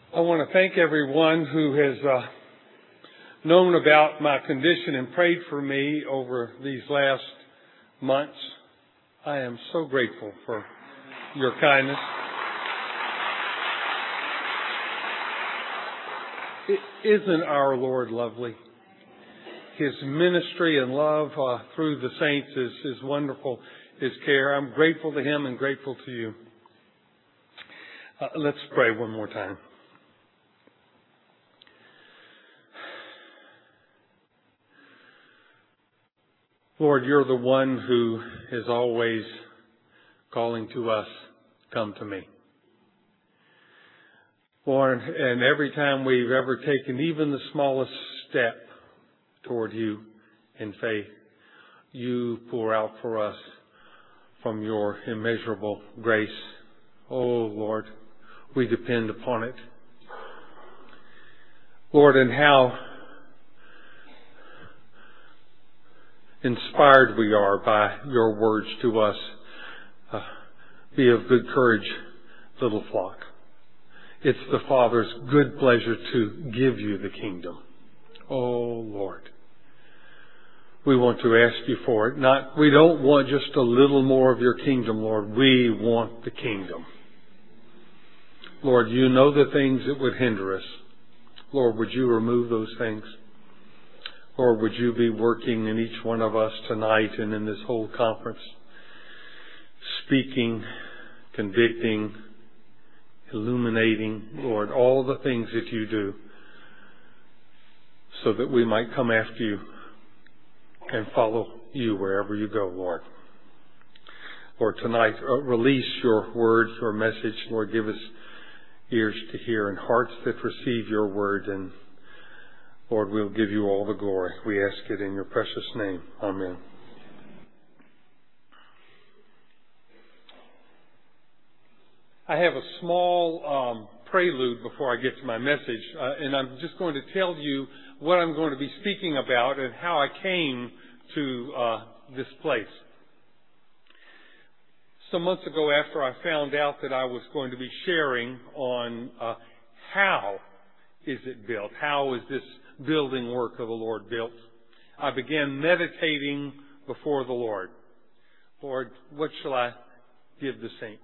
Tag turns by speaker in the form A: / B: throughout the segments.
A: I want to thank everyone who has known about my condition and prayed for me over these last months. I am so grateful for your kindness. Isn't our Lord lovely? His ministry and love through the saints is wonderful. His care. I'm grateful to Him and grateful to you. Let's pray one more time. Lord, you're the one who is always calling to us, come to me. Lord, and every time we've ever taken even the smallest step toward you in faith, you pour out for us from your immeasurable grace. Oh, Lord, we depend upon it. Lord, and how inspired we are by your words to us. Be of good courage, little flock. It's the Father's good pleasure to give you the kingdom. Oh, Lord. We want to ask you for it. We don't want just a little more of your kingdom, Lord. We want the kingdom. Lord, you know the things that would hinder us. Lord, would you remove those things? Lord, would you be working in each one of us tonight and in this whole conference, speaking, convicting, illuminating, Lord, all the things that you do so that we might come after you and follow you wherever you go, Lord. Lord, tonight, release your word, your message. Lord, give us ears to hear and hearts that receive your word. And Lord, we'll give you all the glory. We ask it in your precious name. Amen. I have a small prelude before I get to my message, and I'm just going to tell you what I'm going to be speaking about and how I came to this place. Some months ago, after I found out that I was going to be sharing on how is it built, how is this building work of the Lord built, I began meditating before the Lord. Lord, what shall I give the saints?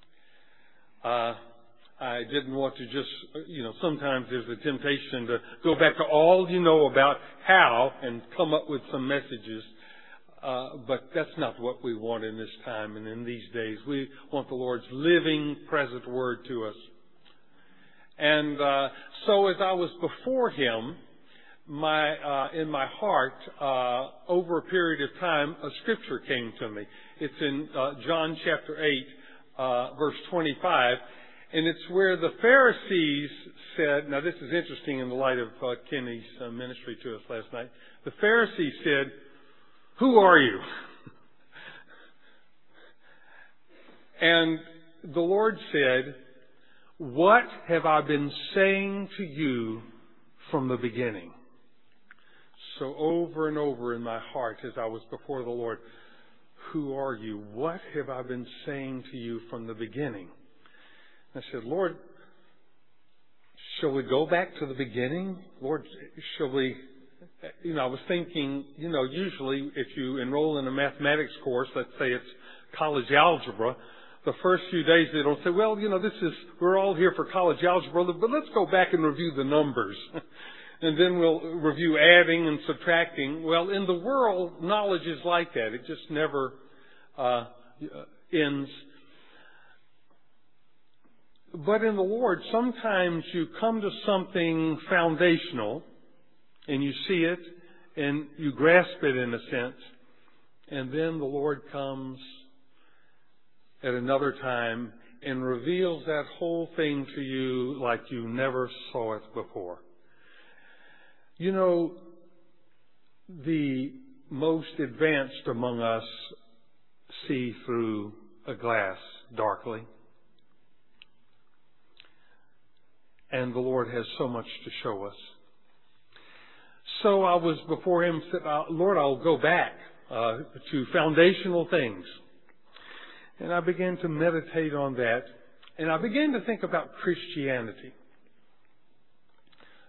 A: I didn't want to just, sometimes there's a temptation to go back to all you know about how and come up with some messages. But that's not what we want in this time and in these days. We want the Lord's living, present word to us. And so as I was before Him, in my heart, over a period of time, a scripture came to me. It's in John chapter 8, verse 25. And it's where the Pharisees said, now this is interesting in the light of Kenny's ministry to us last night. The Pharisees said, "Who are you?" And the Lord said, "What have I been saying to you from the beginning?" So over and over in my heart as I was before the Lord, who are you? What have I been saying to you from the beginning? I said, Lord, shall we go back to the beginning? Lord, shall we... I was thinking, usually if you enroll in a mathematics course, let's say it's college algebra, the first few days they don't say, well, we're all here for college algebra, but let's go back and review the numbers. And then we'll review adding and subtracting. Well, in the world, knowledge is like that. It just never ends. But in the Lord, sometimes you come to something foundational and you see it and you grasp it in a sense. And then the Lord comes at another time and reveals that whole thing to you like you never saw it before. The most advanced among us see through a glass darkly. And the Lord has so much to show us. So I was before Him, said, Lord, I'll go back to foundational things. And I began to meditate on that. And I began to think about Christianity.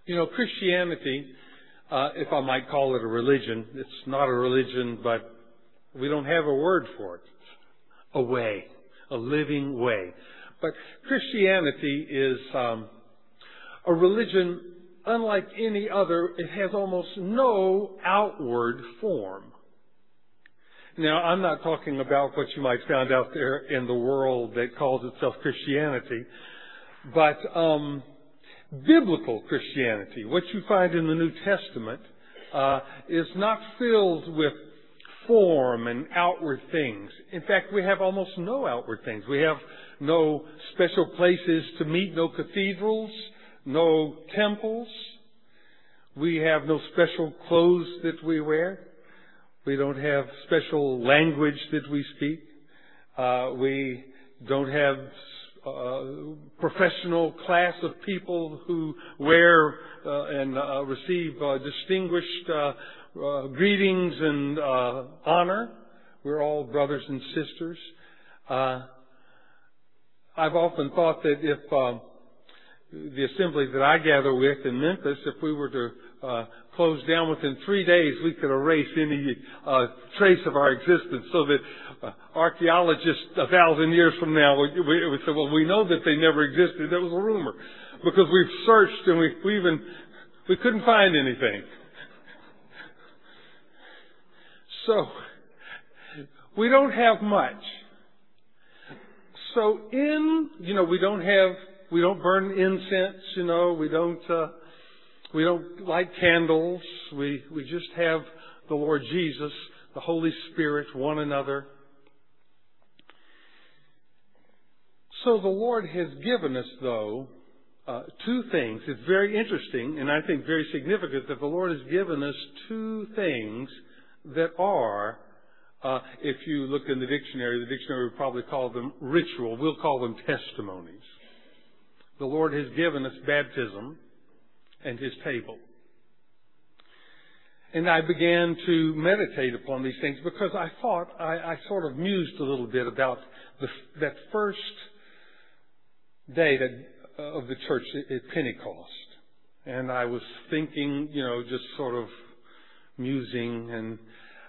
A: Christianity, if I might call it a religion, it's not a religion, but we don't have a word for it. A way, a living way. But Christianity is a religion unlike any other. It has almost no outward form. Now, I'm not talking about what you might find out there in the world that calls itself Christianity, but biblical Christianity, what you find in the New Testament, is not filled with form and outward things. In fact, we have almost no outward things. We have no special places to meet, no cathedrals, no temples. We have no special clothes that we wear. We don't have special language that we speak. We don't have professional class of people who wear and receive distinguished greetings and honor. We're all brothers and sisters. I've often thought that if the assembly that I gather with in Memphis, if we were to close down within 3 days, we could erase any trace of our existence, so that archaeologists 1,000 years from now would say, well, we know that they never existed. That was a rumor, because we've searched and we couldn't find anything. So we don't have much. So we don't burn incense. We don't light candles. We just have the Lord Jesus, the Holy Spirit, one another. So the Lord has given us, though, two things. It's very interesting, and I think very significant, that the Lord has given us two things that are, if you look in the dictionary would probably call them ritual. We'll call them testimonies. The Lord has given us baptism and His table. And I began to meditate upon these things because I thought, I sort of mused a little bit about that first day of the church at Pentecost. And I was thinking, just sort of musing, and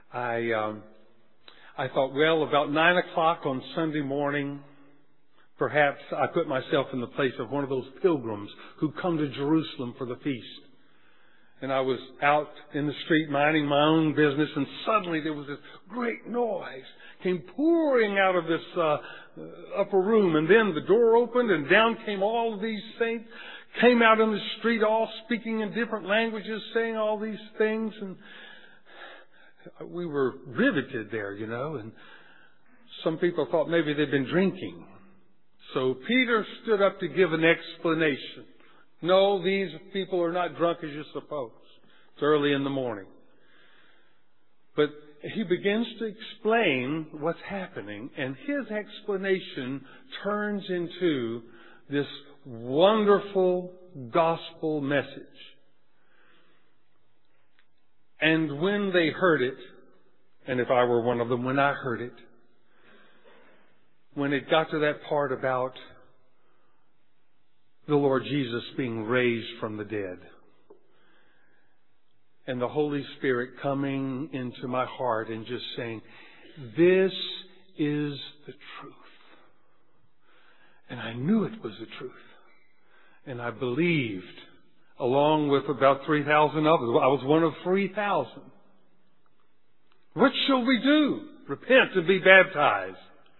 A: I thought, well, about 9 o'clock on Sunday morning, perhaps I put myself in the place of one of those pilgrims who come to Jerusalem for the feast. And I was out in the street minding my own business, and suddenly there was this great noise came pouring out of this upper room. And then the door opened, and down came all of these saints, came out in the street all speaking in different languages, saying all these things. And we were riveted there, and some people thought maybe they'd been drinking. So Peter stood up to give an explanation. No, these people are not drunk as you suppose. It's early in the morning. But he begins to explain what's happening, and his explanation turns into this wonderful gospel message. And when they heard it, and if I were one of them, when I heard it, when it got to that part about the Lord Jesus being raised from the dead, and the Holy Spirit coming into my heart and just saying, this is the truth. And I knew it was the truth. And I believed, along with about 3,000 others. I was one of 3,000. What shall we do? Repent and be baptized.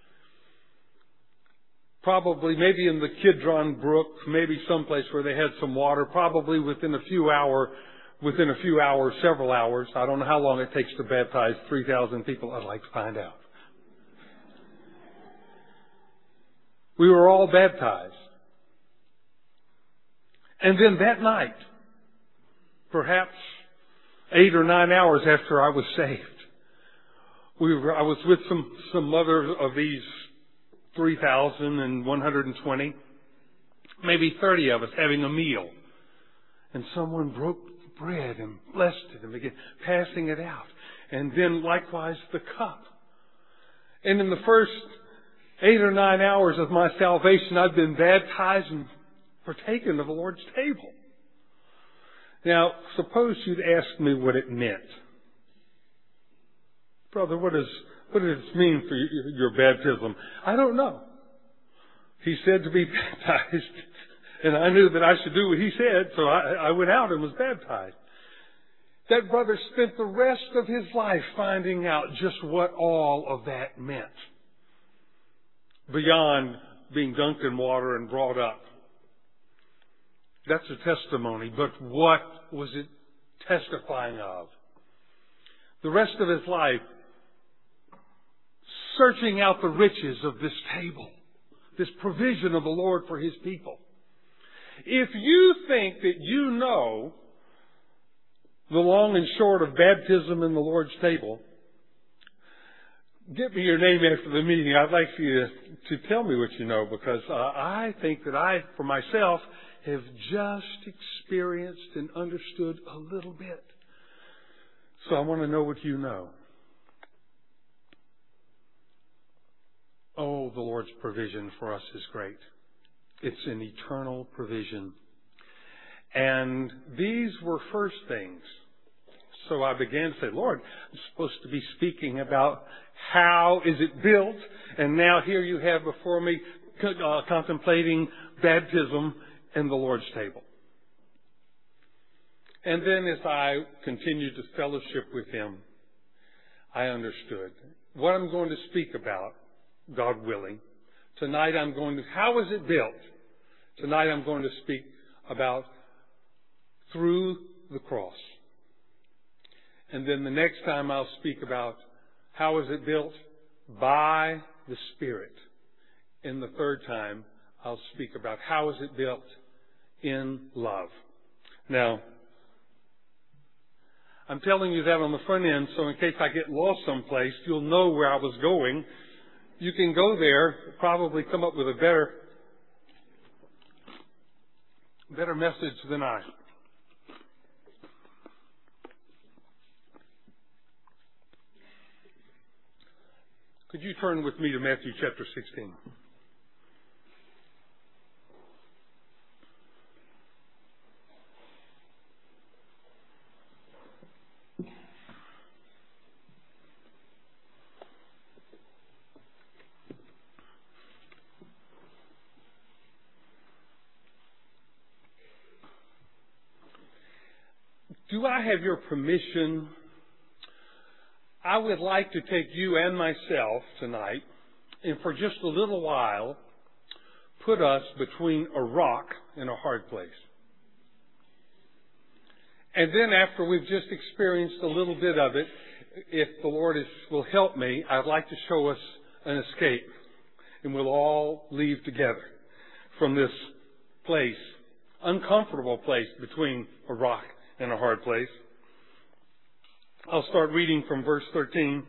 A: Probably, maybe in the Kidron Brook, maybe someplace where they had some water, probably within a few hours, several hours. I don't know how long it takes to baptize 3,000 people. I'd like to find out. We were all baptized. And then that night, perhaps 8 or 9 hours after I was saved, I was with some other of these 3,120, maybe 30 of us having a meal. And someone broke the bread and blessed it and began passing it out. And then likewise the cup. And in the first 8 or 9 hours of my salvation, I'd been baptized and partaken of the Lord's table. Now, suppose you'd asked me what it meant. Brother, what does it mean for your baptism? I don't know. He said to be baptized, and I knew that I should do what he said, so I went out and was baptized. That brother spent the rest of his life finding out just what all of that meant, beyond being dunked in water and brought up. That's a testimony, but what was it testifying of? The rest of his life, searching out the riches of this table, this provision of the Lord for His people. If you think that you know the long and short of baptism in the Lord's table, give me your name after the meeting. I'd like for you to tell me what you know, because I think that I, for myself, have just experienced and understood a little bit. So I want to know what you know. Oh, the Lord's provision for us is great. It's an eternal provision. And these were first things. So I began to say, Lord, I'm supposed to be speaking about how is it built, and now here you have before me contemplating baptism and the Lord's table. And then as I continued to fellowship with Him, I understood what I'm going to speak about, God willing. Tonight I'm going to, how is it built? Tonight I'm going to speak about through the cross. And then the next time I'll speak about how is it built? By the Spirit. And the third time I'll speak about how is it built? In love. Now, I'm telling you that on the front end, so in case I get lost someplace, you'll know where I was going. You can go there, probably come up with a better message than I. Could you turn with me to Matthew chapter 16? Do I have your permission? I would like to take you and myself tonight, and for just a little while, put us between a rock and a hard place. And then after we've just experienced a little bit of it, if the Lord will help me, I'd like to show us an escape. And we'll all leave together from this place, uncomfortable place between a rock and a hard place. I'll start reading from verse 13.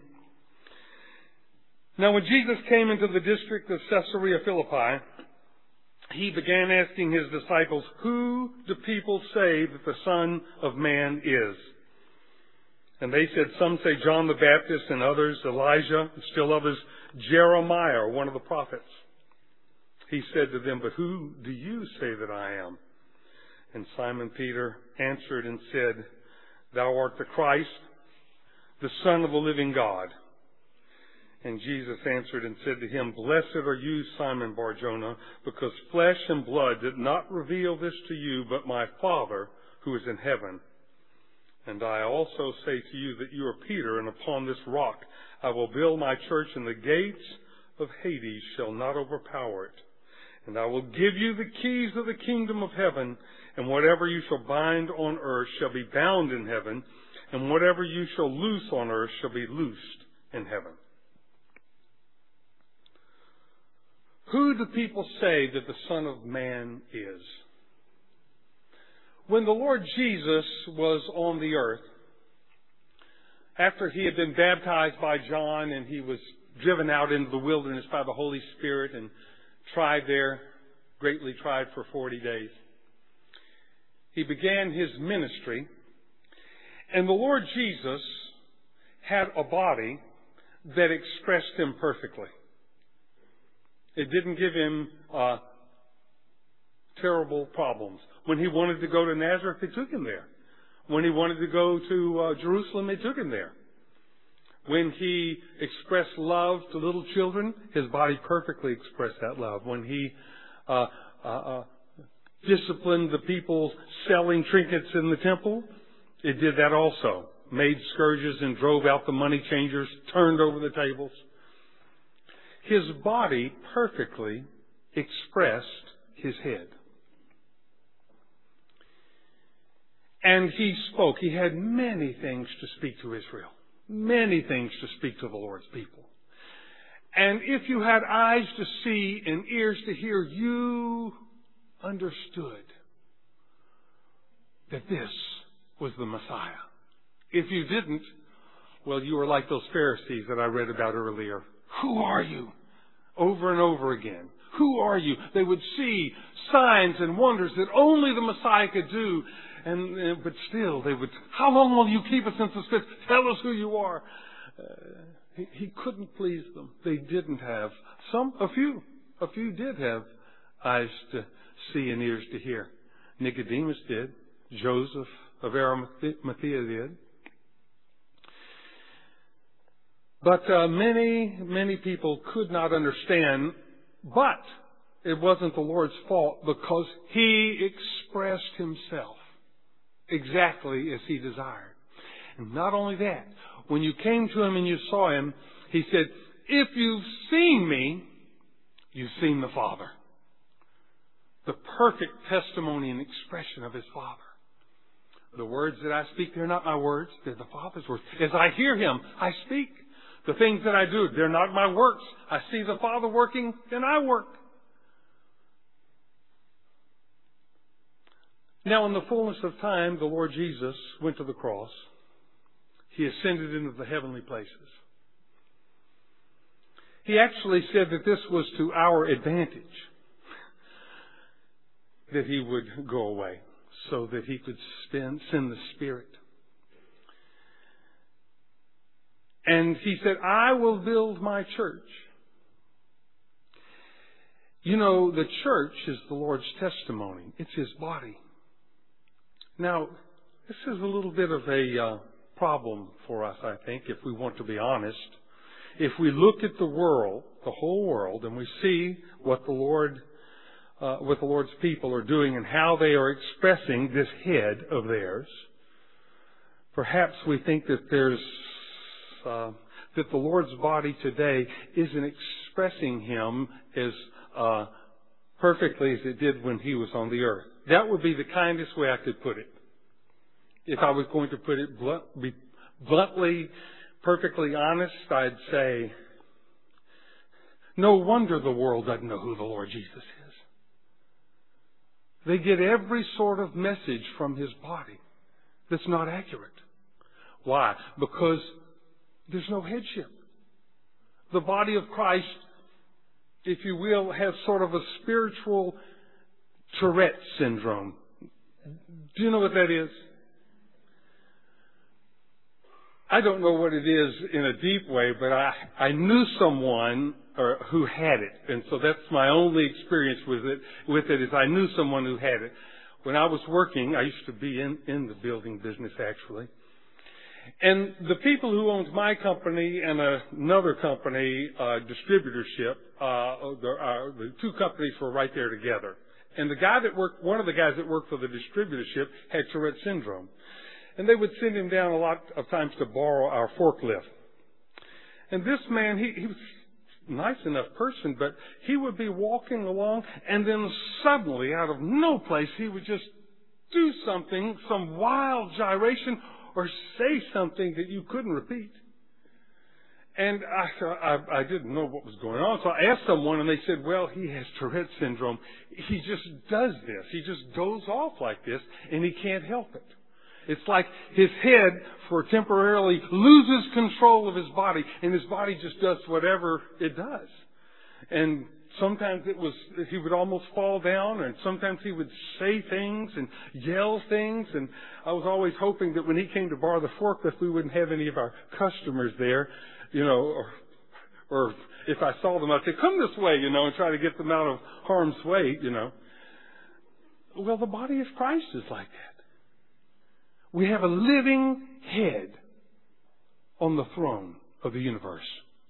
A: Now when Jesus came into the district of Caesarea Philippi, He began asking His disciples, who do people say that the Son of Man is? And they said, some say John the Baptist, and others Elijah, and still others Jeremiah, or one of the prophets. He said to them, but who do you say that I am? And Simon Peter answered and said, thou art the Christ, the Son of the living God. And Jesus answered and said to him, blessed are you, Simon Bar-Jonah, because flesh and blood did not reveal this to you, but my Father who is in heaven. And I also say to you that you are Peter, and upon this rock I will build my church, and the gates of Hades shall not overpower it. And I will give you the keys of the kingdom of heaven, and whatever you shall bind on earth shall be bound in heaven, and whatever you shall loose on earth shall be loosed in heaven. Who do people say that the Son of Man is? When the Lord Jesus was on the earth, after He had been baptized by John and He was driven out into the wilderness by the Holy Spirit and tried there, greatly tried for 40 days, He began His ministry. And the Lord Jesus had a body that expressed Him perfectly. It didn't give Him terrible problems. When He wanted to go to Nazareth, they took Him there. When he wanted to go to Jerusalem, they took him there. When he expressed love to little children, his body perfectly expressed that love. When he disciplined the people selling trinkets in the temple, it did that also. Made scourges and drove out the money changers, turned over the tables. His body perfectly expressed his head. And he spoke. He had many things to speak to Israel. Many things to speak to the Lord's people. And if you had eyes to see and ears to hear, you understood that this was the Messiah. If you didn't, well, you were like those Pharisees that I read about earlier. Who are you? Over and over again. Who are you? They would see signs and wonders that only the Messiah could do. But still, they would, how long will you keep us in suspense? Tell us who you are. He couldn't please them. They didn't have. A few did have eyes to see and ears to hear. Nicodemus did. Joseph of Arimathea did. But many people could not understand. But it wasn't the Lord's fault, because He expressed Himself exactly as He desired. And not only that, when you came to Him and you saw Him, He said, if you've seen me, you've seen the Father. The perfect testimony and expression of His Father. The words that I speak, they're not my words, they're the Father's words. As I hear Him, I speak. The things that I do, they're not my works. I see the Father working, and I work. Now, in the fullness of time, the Lord Jesus went to the cross. He ascended into the heavenly places. He actually said that this was to our advantage, that He would go away so that He could send the Spirit. And He said, I will build my church. You know, the church is the Lord's testimony. It's His body. Now, this is a little bit of a problem for us, I think, if we want to be honest. If we look at the world, the whole world, and we see what the Lord's people are doing and how they are expressing this head of theirs, perhaps we think that that the Lord's body today isn't expressing Him as perfectly as it did when He was on the earth. That would be the kindest way I could put it. If I was going to put it bluntly, perfectly honest, I'd say, no wonder the world doesn't know who the Lord Jesus is. They get every sort of message from His body that's not accurate. Why? Because there's no headship. The body of Christ, if you will, has sort of a spiritual Tourette syndrome. Do you know what that is? I don't know what it is in a deep way, but I knew someone who had it. And so that's my only experience with it is I knew someone who had it. When I was working, I used to be in the building business actually. And the people who owned my company and another company, distributorship, the two companies were right there together. And one of the guys that worked for the distributorship had Tourette syndrome. And they would send him down a lot of times to borrow our forklift. And this man, he was a nice enough person, but he would be walking along, and then suddenly, out of no place, he would just do something, some wild gyration, or say something that you couldn't repeat. And I didn't know what was going on, so I asked someone, and they said, well, he has Tourette syndrome. He just does this. He just goes off like this, and he can't help it. It's like his head temporarily loses control of his body, and his body just does whatever it does. And sometimes he would almost fall down, and sometimes he would say things and yell things, and I was always hoping that when he came to borrow the forklift, we wouldn't have any of our customers there, or if I saw them, I'd say, come this way, and try to get them out of harm's way, Well, the body of Christ is like that. We have a living head on the throne of the universe.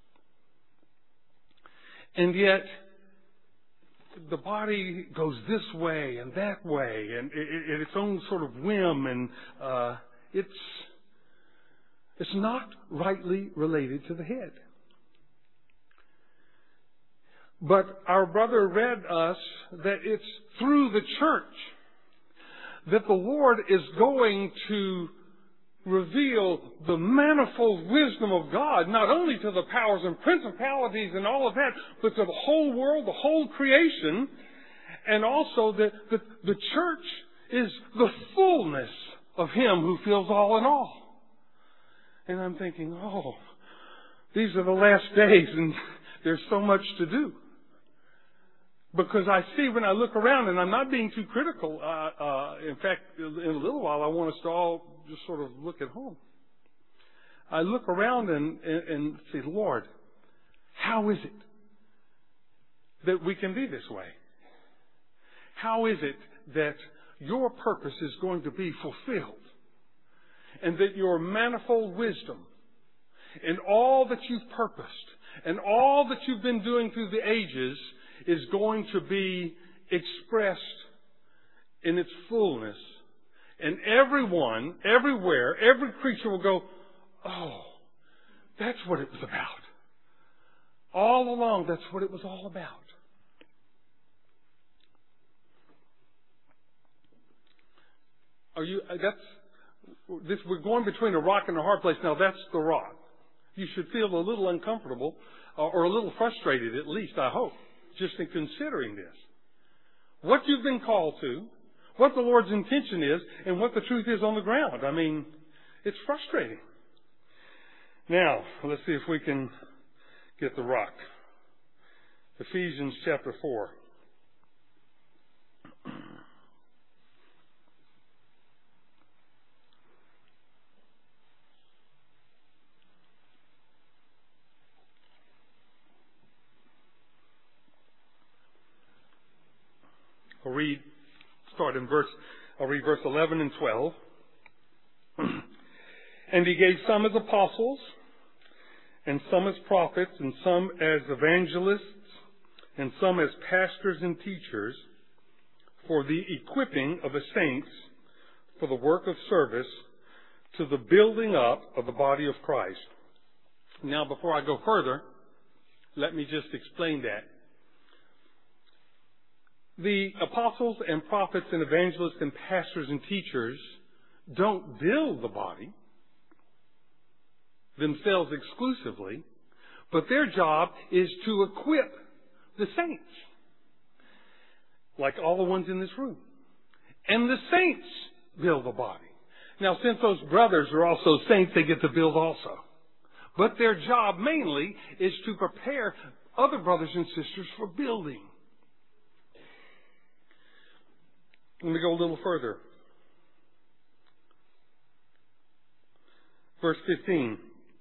A: And yet, the body goes this way and that way, and at its own sort of whim, and it's not rightly related to the head. But our brother read us that it's through the church that the Lord is going to reveal the manifold wisdom of God, not only to the powers and principalities and all of that, but to the whole world, the whole creation, and also that the church is the fullness of Him who fills all in all. And I'm thinking, oh, these are the last days and there's so much to do. Because I see when I look around, and I'm not being too critical, in fact, in a little while I want us to all just sort of look at home. I look around and say, Lord, how is it that we can be this way? How is it that your purpose is going to be fulfilled? And that your manifold wisdom and all that you've purposed and all that you've been doing through the ages is going to be expressed in its fullness. And everyone, everywhere, every creature will go, oh, that's what it was about. All along, that's what it was all about. We're going between a rock and a hard place. Now, that's the rock. You should feel a little uncomfortable or a little frustrated, at least, I hope, just in considering this. What you've been called to, what the Lord's intention is, and what the truth is on the ground. I mean, it's frustrating. Now, let's see if we can get the rock. Ephesians chapter 4. I'll read verse 11 and 12. And He gave some as apostles, and some as prophets, and some as evangelists, and some as pastors and teachers, for the equipping of the saints, for the work of service, to the building up of the body of Christ. Now, before I go further, let me just explain that. The apostles and prophets and evangelists and pastors and teachers don't build the body themselves exclusively, but their job is to equip the saints, like all the ones in this room. And the saints build the body. Now, since those brothers are also saints, they get to build also. But their job mainly is to prepare other brothers and sisters for building. Let me go a little further. Verse 15.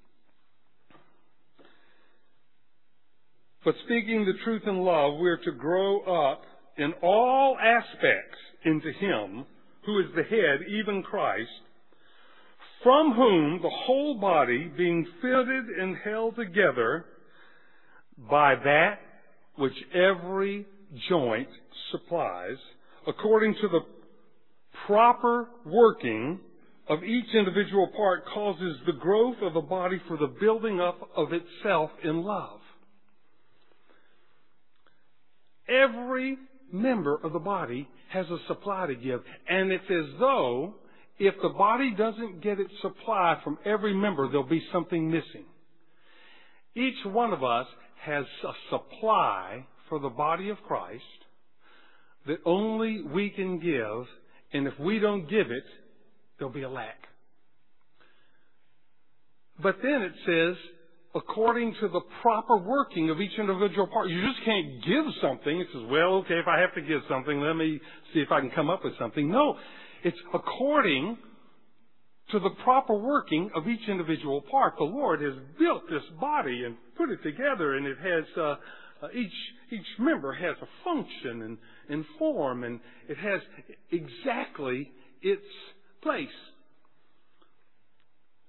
A: But speaking the truth in love, we are to grow up in all aspects into Him who is the head, even Christ, from whom the whole body, being fitted and held together by that which every joint supplies, according to the proper working of each individual part, causes the growth of the body for the building up of itself in love. Every member of the body has a supply to give, and it's as though if the body doesn't get its supply from every member, there'll be something missing. Each one of us has a supply for the body of Christ that only we can give, and if we don't give it, there'll be a lack. But then it says, according to the proper working of each individual part. You just can't give something. It says, well, okay, if I have to give something, let me see if I can come up with something. No, it's according to the proper working of each individual part. The Lord has built this body and put it together, and it has each member has a function and form, and it has exactly its place.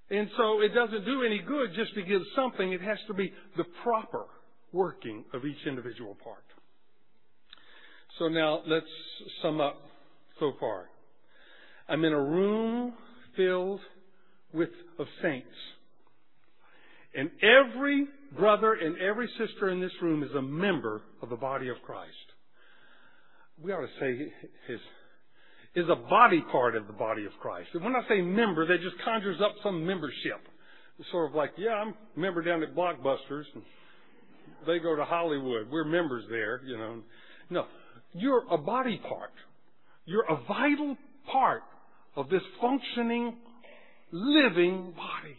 A: And so it doesn't do any good just to give something. It has to be the proper working of each individual part. So now let's sum up so far. I'm in a room filled of saints. And every brother and every sister in this room is a member of the body of Christ. We ought to say is a body part of the body of Christ. And when I say member, that just conjures up some membership. It's sort of like, yeah, I'm a member down at Blockbusters. And they go to Hollywood. We're members there, you know. No, you're a body part. You're a vital part of this functioning, living body.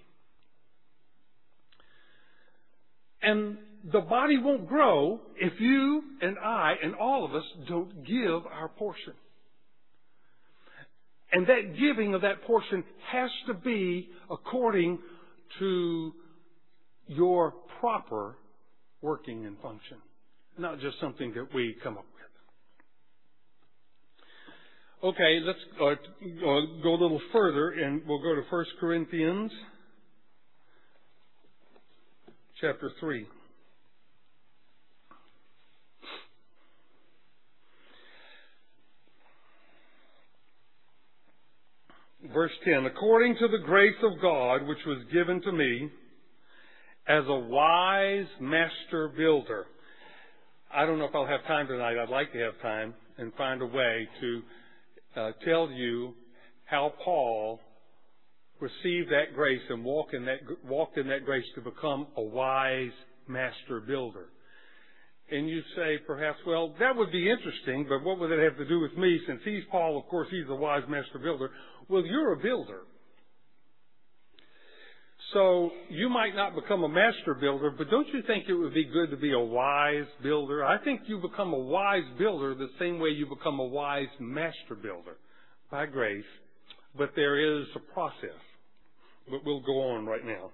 A: And the body won't grow if you and I and all of us don't give our portion. And that giving of that portion has to be according to your proper working and function, not just something that we come up with. Okay, let's go a little further, and we'll go to 1 Corinthians chapter 3. Verse 10, according to the grace of God which was given to me as a wise master builder. I don't know if I'll have time tonight. I'd like to have time and find a way to tell you how Paul received that grace and walked in that grace to become a wise master builder. And you say, perhaps, well, that would be interesting, but what would it have to do with me? Since he's Paul, of course, he's a wise master builder. Well, you're a builder. So you might not become a master builder, but don't you think it would be good to be a wise builder? I think you become a wise builder the same way you become a wise master builder, by grace. But there is a process. But we'll go on right now.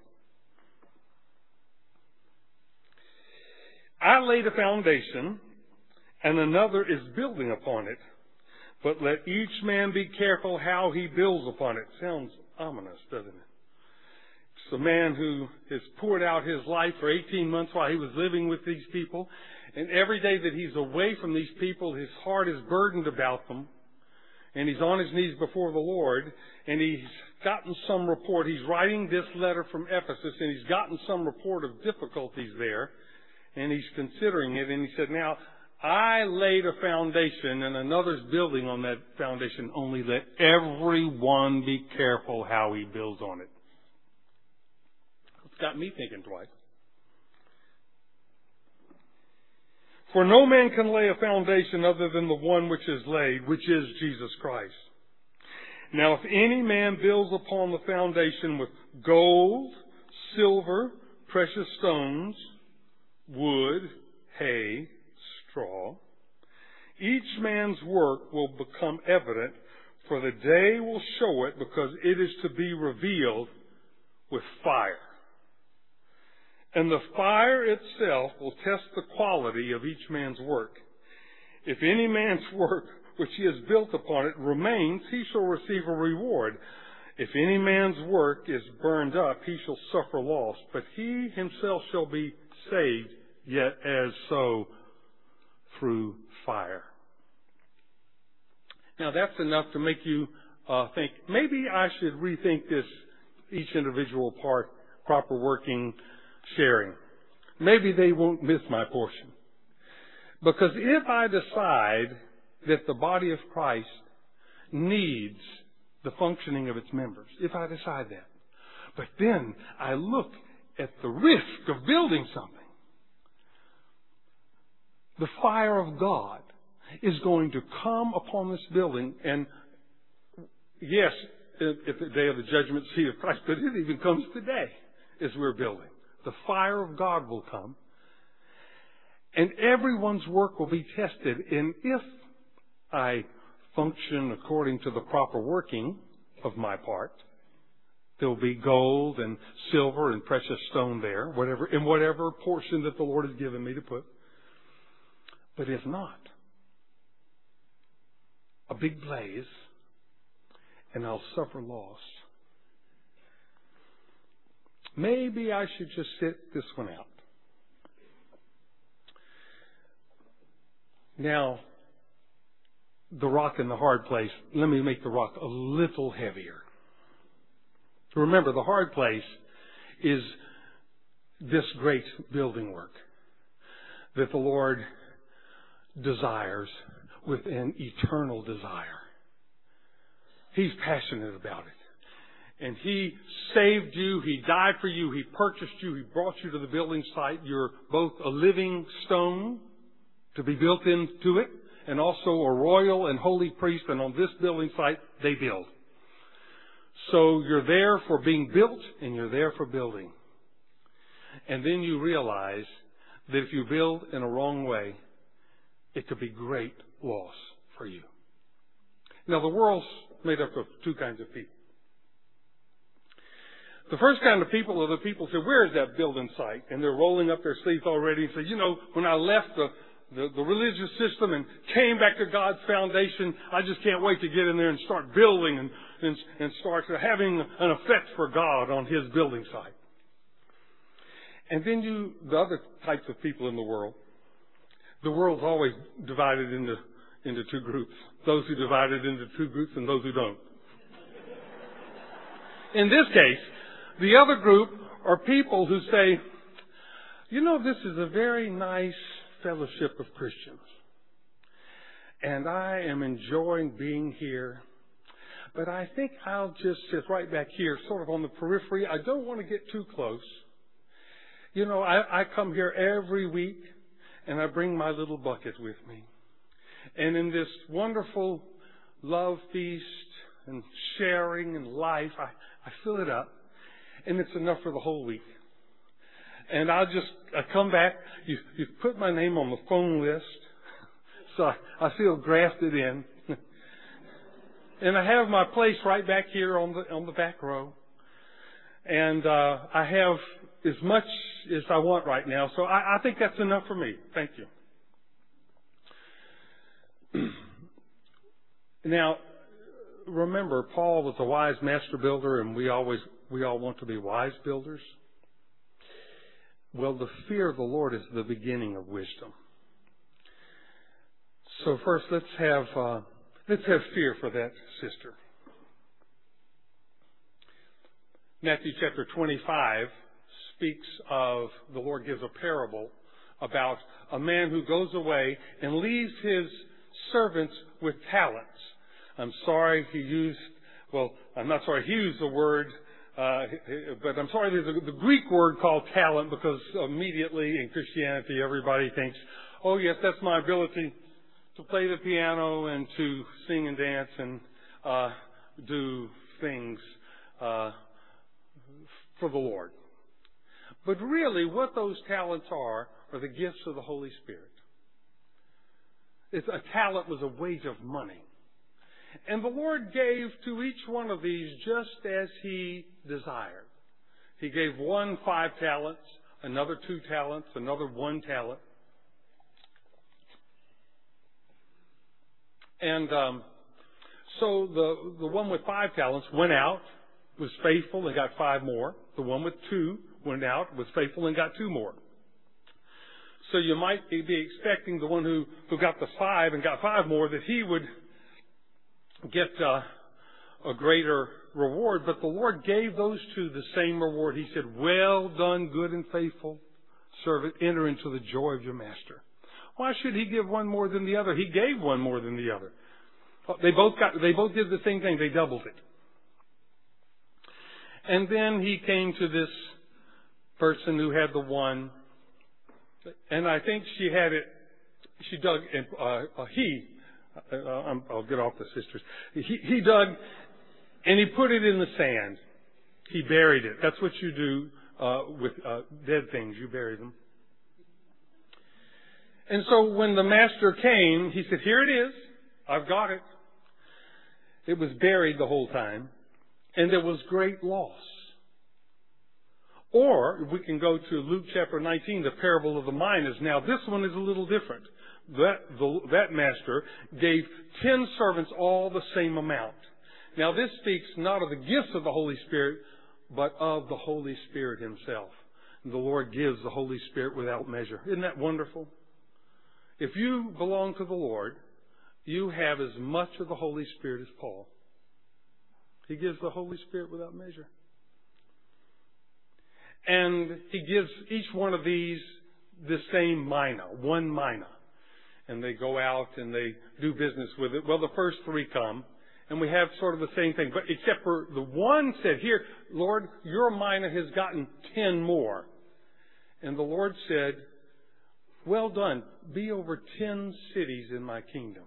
A: I laid a foundation, and another is building upon it. But let each man be careful how he builds upon it. Sounds ominous, doesn't it? It's a man who has poured out his life for 18 months while he was living with these people. And every day that he's away from these people, his heart is burdened about them. And he's on his knees before the Lord. And he's gotten some report. He's writing this letter from Ephesus, and he's gotten some report of difficulties there. And he's considering it. And he said, now, I laid a foundation, and another's building on that foundation. Only let everyone be careful how he builds on it. It's got me thinking twice. For no man can lay a foundation other than the one which is laid, which is Jesus Christ. Now, if any man builds upon the foundation with gold, silver, precious stones, wood, hay, straw, each man's work will become evident, for the day will show it, because it is to be revealed with fire. And the fire itself will test the quality of each man's work. If any man's work which he has built upon it remains, he shall receive a reward. If any man's work is burned up, he shall suffer loss, but he himself shall be saved, yet as so through fire. Now that's enough to make you think, maybe I should rethink this each individual part, proper working, sharing. Maybe they won't miss my portion. Because if I decide that the body of Christ needs the functioning of its members, if I decide that, but then I look at the risk of building something, the fire of God is going to come upon this building, and yes, at the day of the judgment seat of Christ, but it even comes today as we're building. The fire of God will come, and everyone's work will be tested. And if I function according to the proper working of my part, there will be gold and silver and precious stone there, whatever portion that the Lord has given me to put. But if not, a big blaze, and I'll suffer loss. maybe I should just sit this one out. Now, the rock in the hard place, let me make the rock a little heavier. Remember, the hard place is this great building work that the Lord desires with an eternal desire. He's passionate about it. And He saved you. He died for you. He purchased you. He brought you to the building site. You're both a living stone to be built into it, and also a royal and holy priest. And on this building site, they build. So you're there for being built, and you're there for building. And then you realize that if you build in a wrong way, it could be great loss for you. Now, the world's made up of two kinds of people. The first kind of people are the people who say, where is that building site? And they're rolling up their sleeves already and say, when I left the religious system and came back to God's foundation, I just can't wait to get in there and start building and start having an effect for God on His building site. And then the other types of people in the world's always divided into two groups. Those who divide it into two groups and those who don't. In this case, the other group are people who say, this is a very nice fellowship of Christians. And I am enjoying being here. But I think I'll just sit right back here, sort of on the periphery. I don't want to get too close. I come here every week, and I bring my little bucket with me. And in this wonderful love feast and sharing and life, I fill it up, and it's enough for the whole week. And I come back. You've put my name on the phone list, so I feel grafted in. And I have my place right back here on the back row. And I have as much as I want right now, so I think that's enough for me. Thank you. Now, remember, Paul was a wise master builder, and we all want to be wise builders. Well, the fear of the Lord is the beginning of wisdom. So first, let's have fear for that sister. Matthew chapter 25 speaks of, the Lord gives a parable about a man who goes away and leaves his servants with talents. I'm not sorry he used the word, but I'm sorry there's the Greek word called talent, because immediately in Christianity everybody thinks, oh yes, that's my ability to play the piano and to sing and dance and do things for the Lord. But really what those talents are the gifts of the Holy Spirit. A talent was a wage of money. And the Lord gave to each one of these just as He desired. He gave one 5 talents, another 2 talents, another 1 talent. And so the one with 5 talents went out, was faithful, and got 5 more. The one with 2 went out, was faithful, and got 2 more. So you might be expecting the one who got the 5 and got 5 more, that he would get a greater reward. But the Lord gave those 2 the same reward. He said, well done, good and faithful servant, enter into the joy of your master. Why should He give one more than the other? He gave one more than the other. They both did the same thing. They doubled it. And then He came to this person who had the 1, and I think she had it. She dug. I'll get off the sisters. He dug, and he put it in the sand. He buried it. That's what you do with dead things. You bury them. And so when the master came, he said, here it is. I've got it. It was buried the whole time. And there was great loss. Or we can go to Luke chapter 19, the parable of the minas. Now this one is a little different. That master gave 10 servants all the same amount. Now this speaks not of the gifts of the Holy Spirit, but of the Holy Spirit Himself. And the Lord gives the Holy Spirit without measure. Isn't that wonderful? If you belong to the Lord, you have as much of the Holy Spirit as Paul. He gives the Holy Spirit without measure. And He gives each one of these the same mina, one mina. And they go out and they do business with it. Well, the first three come, and we have sort of the same thing. But except for the one said, here, Lord, your mina has gotten 10 more. And the Lord said, well done. Be over 10 cities in my kingdom.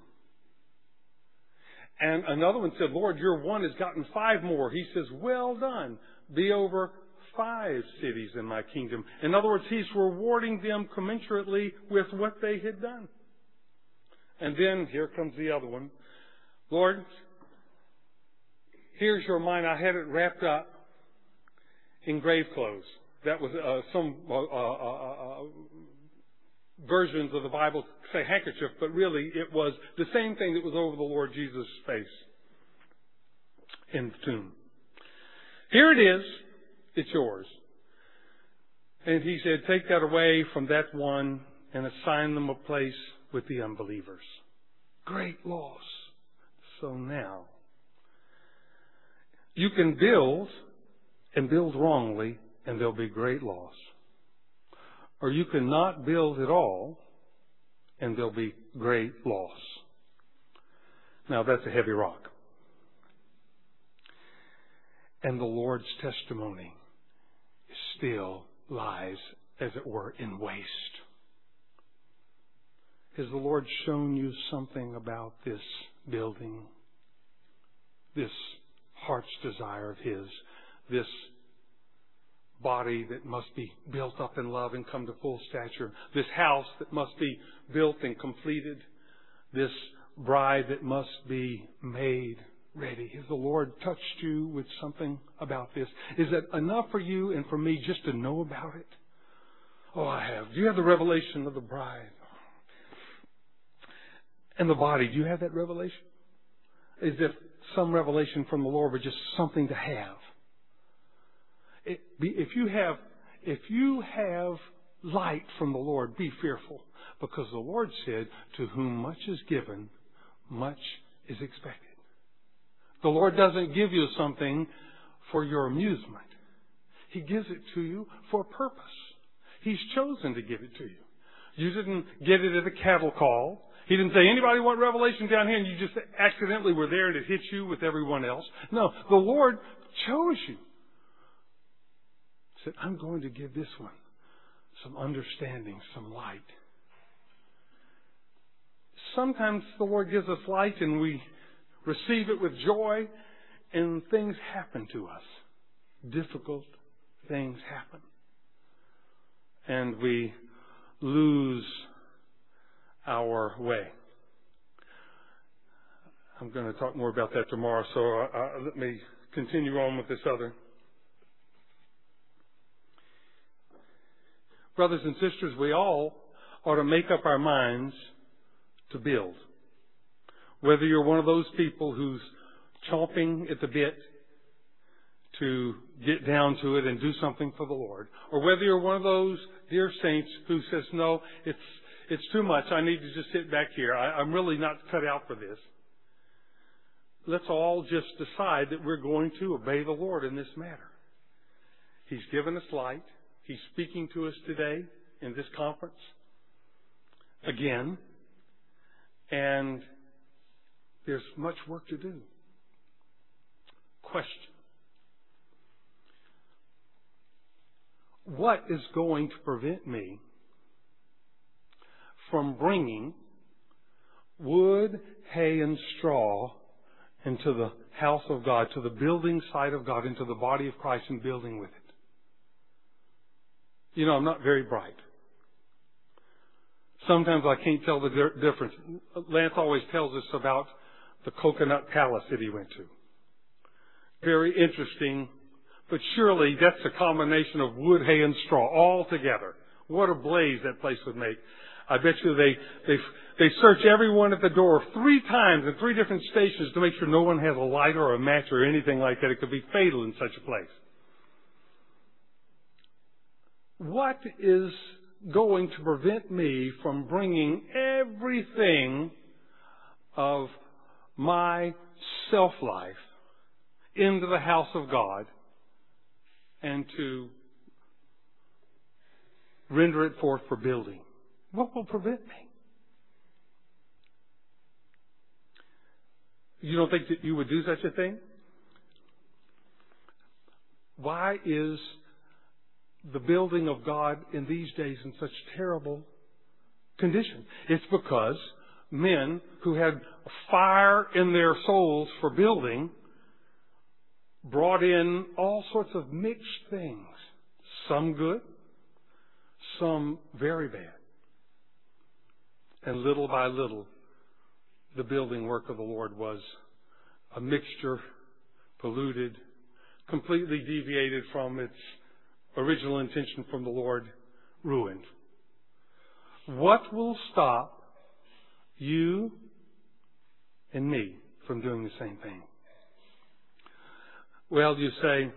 A: And another one said, Lord, your one has gotten 5 more. He says, well done. Be over 5 cities in my kingdom. In other words, He's rewarding them commensurately with what they had done. And then here comes the other one. Lord, here's your mina. I had it wrapped up in grave clothes. That was some versions of the Bible say handkerchief, but really it was the same thing that was over the Lord Jesus' face in the tomb. Here it is. It's yours. And He said, take that away from that one and assign them a place with the unbelievers. Great loss. So now, you can build and build wrongly, and there'll be great loss. Or you cannot build at all, and there'll be great loss. Now that's a heavy rock. And the Lord's testimony still lies, as it were, in waste. Has the Lord shown you something about this building, this heart's desire of His, this body that must be built up in love and come to full stature, this house that must be built and completed, this bride that must be made ready? Has the Lord touched you with something about this? Is it enough for you and for me just to know about it? Oh, I have. Do you have the revelation of the bride? And the body, do you have that revelation? As if some revelation from the Lord were just something to have. If you have light from the Lord, be fearful. Because the Lord said, to whom much is given, much is expected. The Lord doesn't give you something for your amusement. He gives it to you for a purpose. He's chosen to give it to you. You didn't get it at a cattle call. He didn't say, anybody want revelation down here? And you just accidentally were there and it hit you with everyone else. No, the Lord chose you. He said, I'm going to give this one some understanding, some light. Sometimes the Lord gives us light and we receive it with joy, and things happen to us. Difficult things happen. And we lose our way. I'm going to talk more about that tomorrow, so let me continue on with this other. Brothers and sisters, we all ought to make up our minds to build. Whether you're one of those people who's chomping at the bit to get down to it and do something for the Lord, or whether you're one of those dear saints who says, no, it's too much. I need to just sit back here. I'm really not cut out for this. Let's all just decide that we're going to obey the Lord in this matter. He's given us light. He's speaking to us today in this conference again. And there's much work to do. Question. What is going to prevent me from bringing wood, hay, and straw into the house of God, to the building site of God, into the body of Christ and building with it? You know, I'm not very bright. Sometimes I can't tell the difference. Lance always tells us about the coconut palace that he went to. Very interesting, but surely that's a combination of wood, hay, and straw all together. What a blaze that place would make. I bet you they search everyone at the door 3 times in 3 different stations to make sure no one has a lighter or a match or anything like that. It could be fatal in such a place. What is going to prevent me from bringing everything of my self-life into the house of God and to render it forth for building? What will prevent me? You don't think that you would do such a thing? Why is the building of God in these days in such terrible condition? It's because men who had fire in their souls for building brought in all sorts of mixed things. Some good, some very bad. And little by little, the building work of the Lord was a mixture, polluted, completely deviated from its original intention from the Lord, ruined. What will stop you and me from doing the same thing? Well, you say,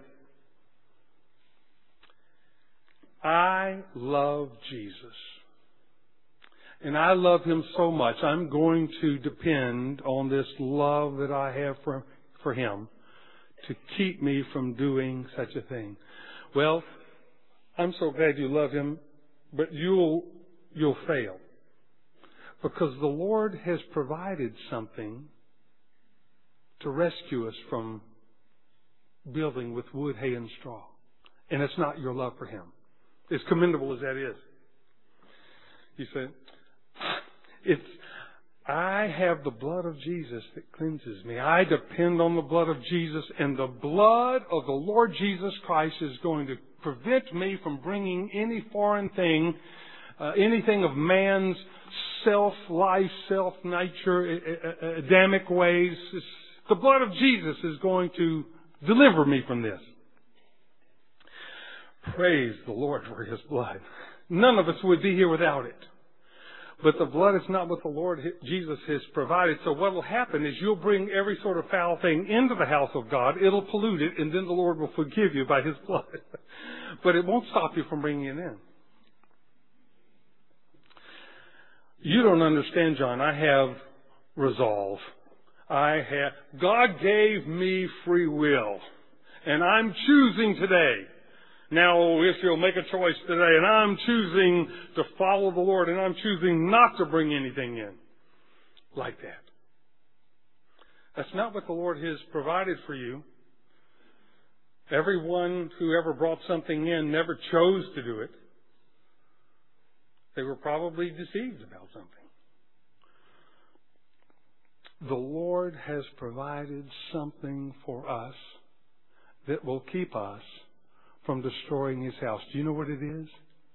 A: I love Jesus. And I love Him so much, I'm going to depend on this love that I have for Him to keep me from doing such a thing. Well, I'm so glad you love Him, but you'll fail. Because the Lord has provided something to rescue us from building with wood, hay, and straw. And it's not your love for Him. As commendable as that is. You say, I have the blood of Jesus that cleanses me. I depend on the blood of Jesus, and the blood of the Lord Jesus Christ is going to prevent me from bringing any foreign thing, anything of man's self-life, self-nature, Adamic ways. The blood of Jesus is going to deliver me from this. Praise the Lord for His blood. None of us would be here without it. But the blood is not what the Lord Jesus has provided. So what will happen is you'll bring every sort of foul thing into the house of God. It'll pollute it, and then the Lord will forgive you by His blood. But it won't stop you from bringing it in. You don't understand, John. I have resolve. God gave me free will. And I'm choosing today. Now, if you'll make a choice today, and I'm choosing to follow the Lord, and I'm choosing not to bring anything in like that. That's not what the Lord has provided for you. Everyone who ever brought something in never chose to do it. They were probably deceived about something. The Lord has provided something for us that will keep us from destroying His house. Do you know what it is?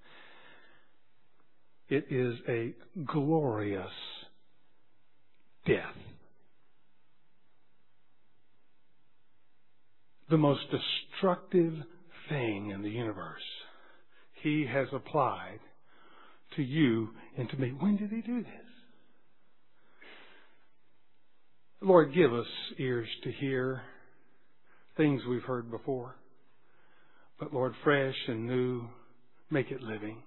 A: It is a glorious death. The most destructive thing in the universe He has applied to you and to me. When did He do this? Lord, give us ears to hear things we've heard before. But Lord, fresh and new, make it living.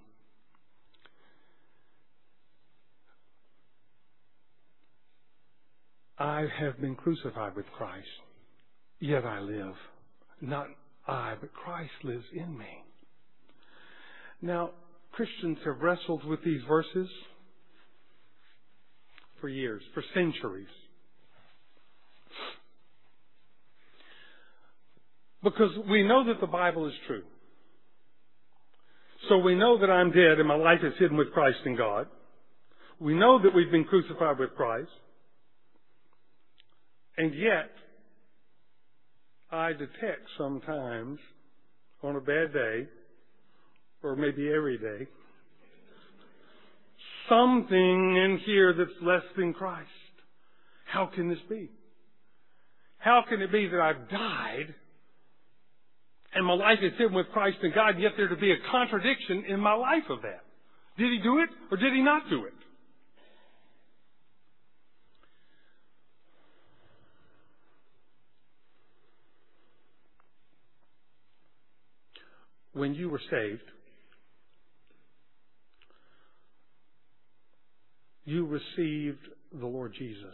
A: I have been crucified with Christ, yet I live. Not I, but Christ lives in me. Now, Christians have wrestled with these verses for years, for centuries. Because we know that the Bible is true. So we know that I'm dead and my life is hidden with Christ in God. We know that we've been crucified with Christ. And yet, I detect sometimes on a bad day, or maybe every day, something in here that's less than Christ. How can this be? How can it be that I've died and my life is hidden with Christ in God, yet there to be a contradiction in my life of that? Did He do it or did He not do it? When you were saved, you received the Lord Jesus.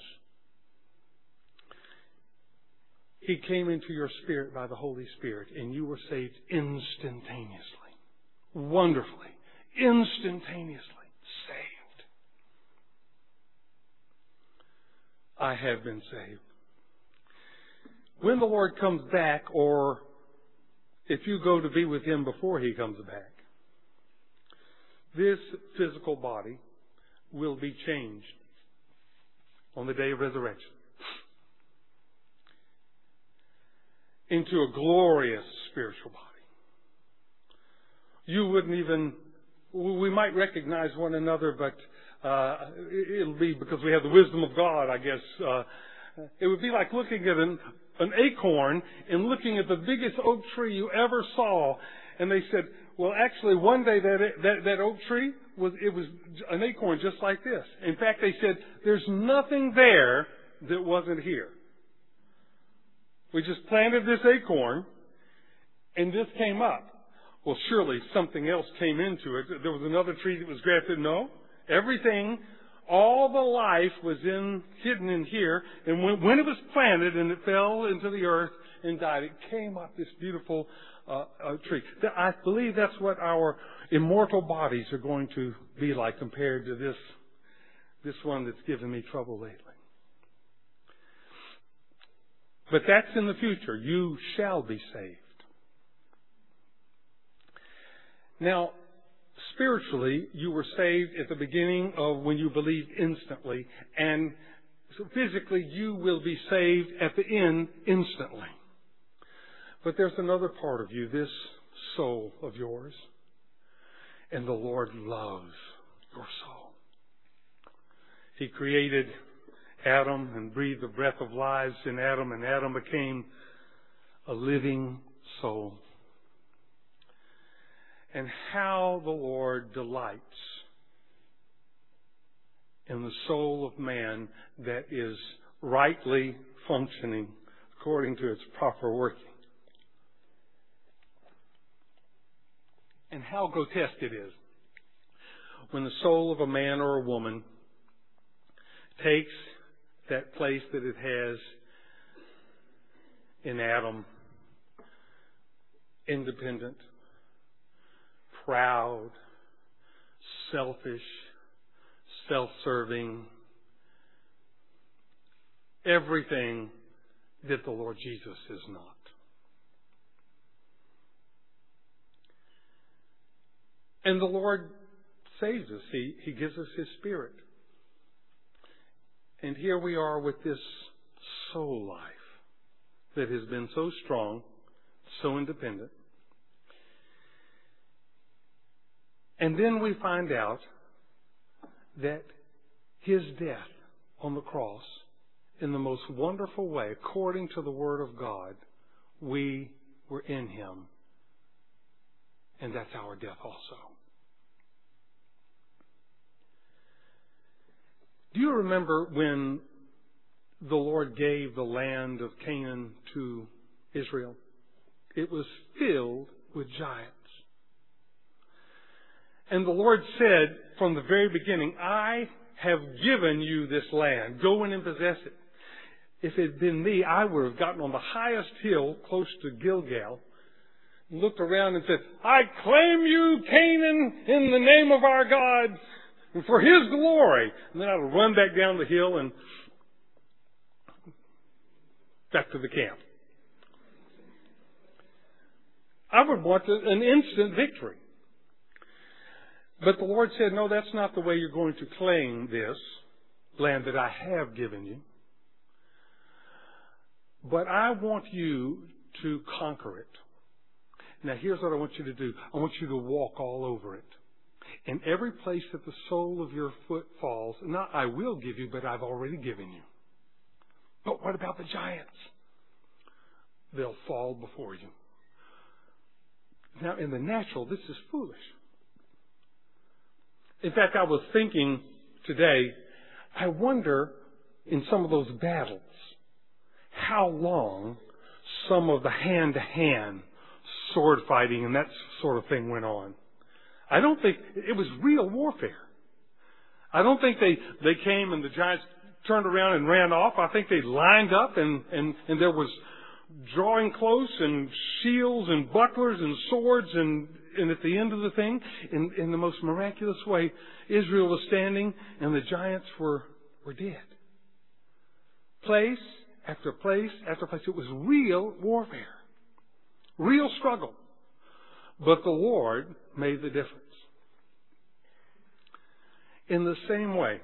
A: He came into your spirit by the Holy Spirit, and you were saved instantaneously. Wonderfully. Instantaneously saved. I have been saved. When the Lord comes back, or if you go to be with Him before He comes back, this physical body will be changed on the day of resurrection into a glorious spiritual body. You wouldn't even, we might recognize one another, but it'll be because we have the wisdom of God, I guess. It would be like looking at an acorn and looking at the biggest oak tree you ever saw, and they said, well, actually, one day that oak tree was an acorn just like this. In fact, they said, there's nothing there that wasn't here. We just planted this acorn, and this came up. Well, surely something else came into it. There was another tree that was grafted. No. Everything, all the life was hidden in here. And when it was planted and it fell into the earth and died, it came up this beautiful tree. I believe that's what our immortal bodies are going to be like compared to this one that's given me trouble lately. But that's in the future. You shall be saved. Now, spiritually, you were saved at the beginning of when you believed instantly. And so physically, you will be saved at the end instantly. But there's another part of you, this soul of yours. And the Lord loves your soul. He created Adam and breathed the breath of life in Adam, and Adam became a living soul. And how the Lord delights in the soul of man that is rightly functioning according to its proper working. And how grotesque it is when the soul of a man or a woman takes that place that it has in Adam, independent, proud, selfish, self-serving, everything that the Lord Jesus is not. And the Lord saves us. He gives us His Spirit. And here we are with this soul life that has been so strong, so independent. And then we find out that His death on the cross, in the most wonderful way, according to the Word of God, we were in Him. And that's our death also. Do you remember when the Lord gave the land of Canaan to Israel? It was filled with giants. And the Lord said from the very beginning, I have given you this land. Go in and possess it. If it had been me, I would have gotten on the highest hill close to Gilgal, looked around and said, I claim you, Canaan, in the name of our God, and for His glory. And then I would run back down the hill and back to the camp. I would want an instant victory. But the Lord said, no, that's not the way you're going to claim this land that I have given you. But I want you to conquer it. Now, here's what I want you to do. I want you to walk all over it. In every place that the sole of your foot falls, not I will give you, but I've already given you. But what about the giants? They'll fall before you. Now, in the natural, this is foolish. In fact, I was thinking today, I wonder in some of those battles how long some of the hand-to-hand sword fighting and that sort of thing went on. I don't think it was real warfare. I don't think they came and the giants turned around and ran off. I think they lined up and there was drawing close and shields and bucklers and swords and at the end of the thing, in the most miraculous way, Israel was standing and the giants were dead. Place after place after place. It was real warfare. Real struggle. But the Lord made the difference. In the same way,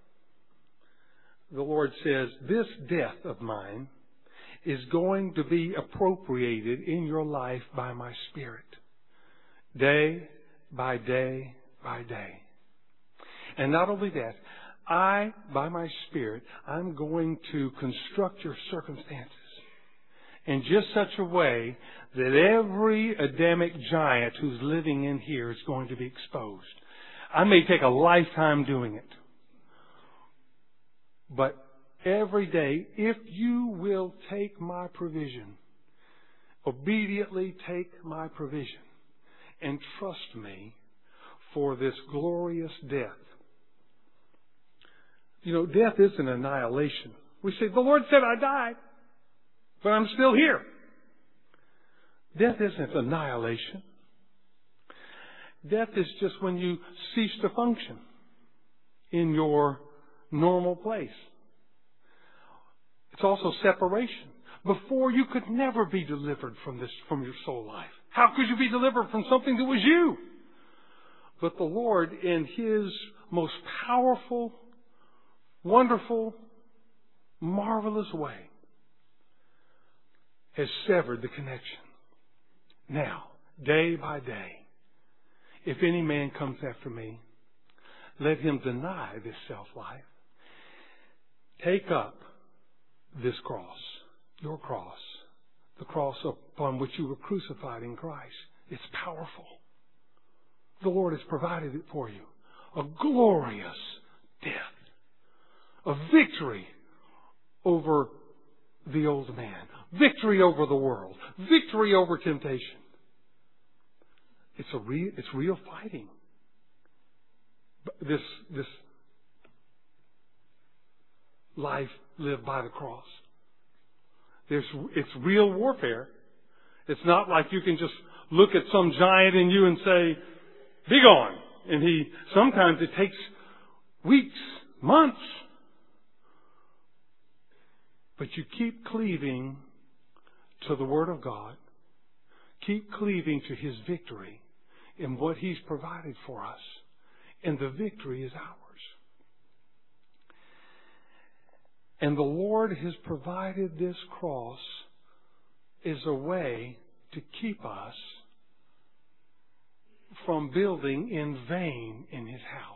A: the Lord says, this death of mine is going to be appropriated in your life by my Spirit. Day by day by day. And not only that, by my Spirit, I'm going to construct your circumstances in just such a way that every Adamic giant who's living in here is going to be exposed. I may take a lifetime doing it. But every day, if you will take my provision, obediently take my provision, and trust me for this glorious death. You know, death isn't annihilation. We say, the Lord said I died, but I'm still here. Death isn't annihilation. Death is just when you cease to function in your normal place. It's also separation. Before, you could never be delivered from your soul life. How could you be delivered from something that was you? But the Lord, in His most powerful, wonderful, marvelous way, has severed the connection. Now, day by day, if any man comes after me, let him deny this self-life. Take up this cross, your cross, the cross upon which you were crucified in Christ. It's powerful. The Lord has provided it for you. A glorious death. A victory over the old man. Victory over the world. Victory over temptation. It's real fighting. This life lived by the cross. It's real warfare. It's not like you can just look at some giant in you and say, be gone. And sometimes it takes weeks, months. But you keep cleaving to the Word of God. Keep cleaving to His victory in what He's provided for us. And the victory is ours. And the Lord has provided this cross as a way to keep us from building in vain in His house.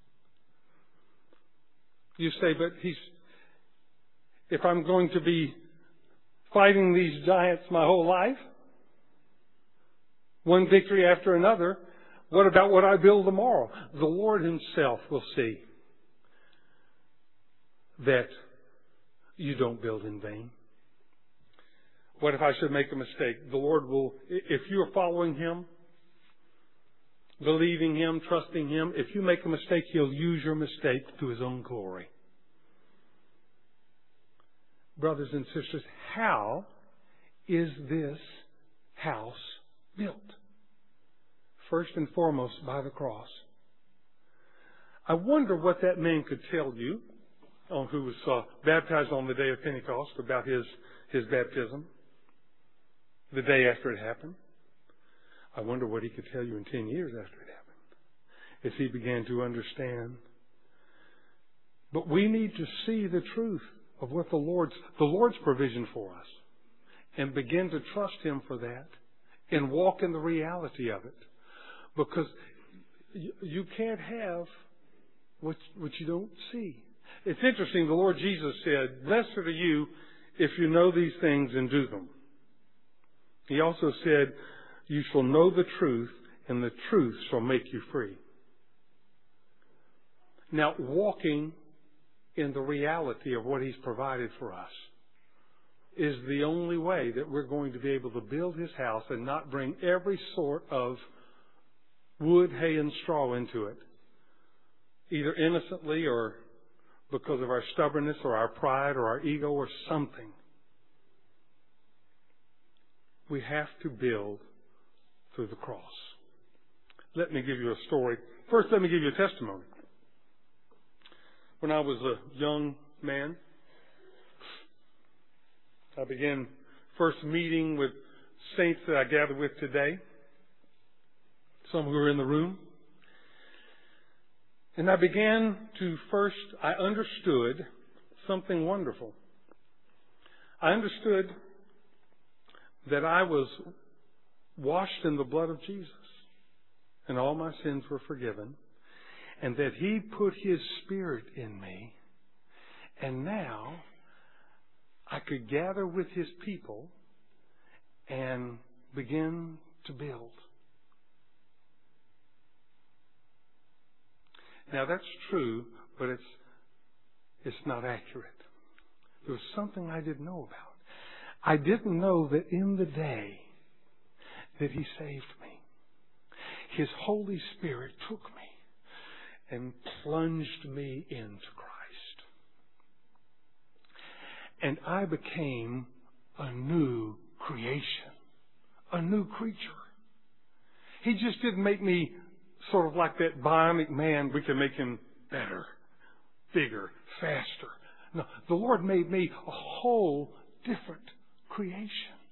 A: You say, but if I'm going to be fighting these giants my whole life, one victory after another, what about what I build tomorrow? The Lord Himself will see that you don't build in vain. What if I should make a mistake? The Lord will, if you're following Him, believing Him, trusting Him, if you make a mistake, He'll use your mistake to His own glory. Brothers and sisters, how is this house built? First and foremost, by the cross. I wonder what that man could tell you, who was baptized on the day of Pentecost, about his baptism, the day after it happened. I wonder what he could tell you in 10 years after it happened, as he began to understand. But we need to see the truth of what the Lord's provision for us, and begin to trust Him for that, and walk in the reality of it. Because you can't have what you don't see. It's interesting, the Lord Jesus said, blessed are you if you know these things and do them. He also said, you shall know the truth, and the truth shall make you free. Now, walking in the reality of what He's provided for us is the only way that we're going to be able to build His house and not bring every sort of wood, hay, and straw into it either innocently or because of our stubbornness or our pride or our ego or something. We have to build through the cross. Let me give you a story. First, let me give you a testimony. When I was a young man, I began first meeting with saints that I gathered with today, some who are in the room. And I understood something wonderful. I understood that I was washed in the blood of Jesus and all my sins were forgiven, and that He put His Spirit in me, and now I could gather with His people and begin to build. Now that's true, but it's not accurate. There was something I didn't know about. I didn't know that in the day that He saved me, His Holy Spirit took me and plunged me into Christ. And I became a new creation, a new creature. He just didn't make me sort of like that bionic man. We can make him better, bigger, faster. No, the Lord made me a whole different creation.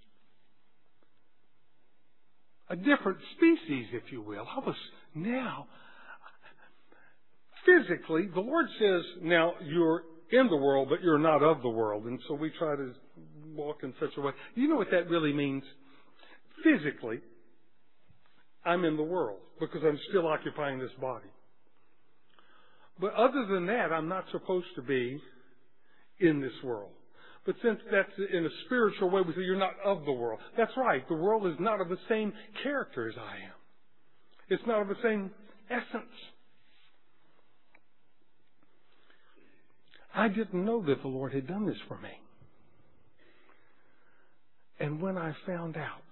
A: A different species, if you will. I was now, physically, the Lord says, now you're in the world, but you're not of the world. And so we try to walk in such a way. You know what that really means? Physically, I'm in the world because I'm still occupying this body. But other than that, I'm not supposed to be in this world. But since that's in a spiritual way, we say you're not of the world. That's right. The world is not of the same character as I am. It's not of the same essence. I didn't know that the Lord had done this for me. And when I found out,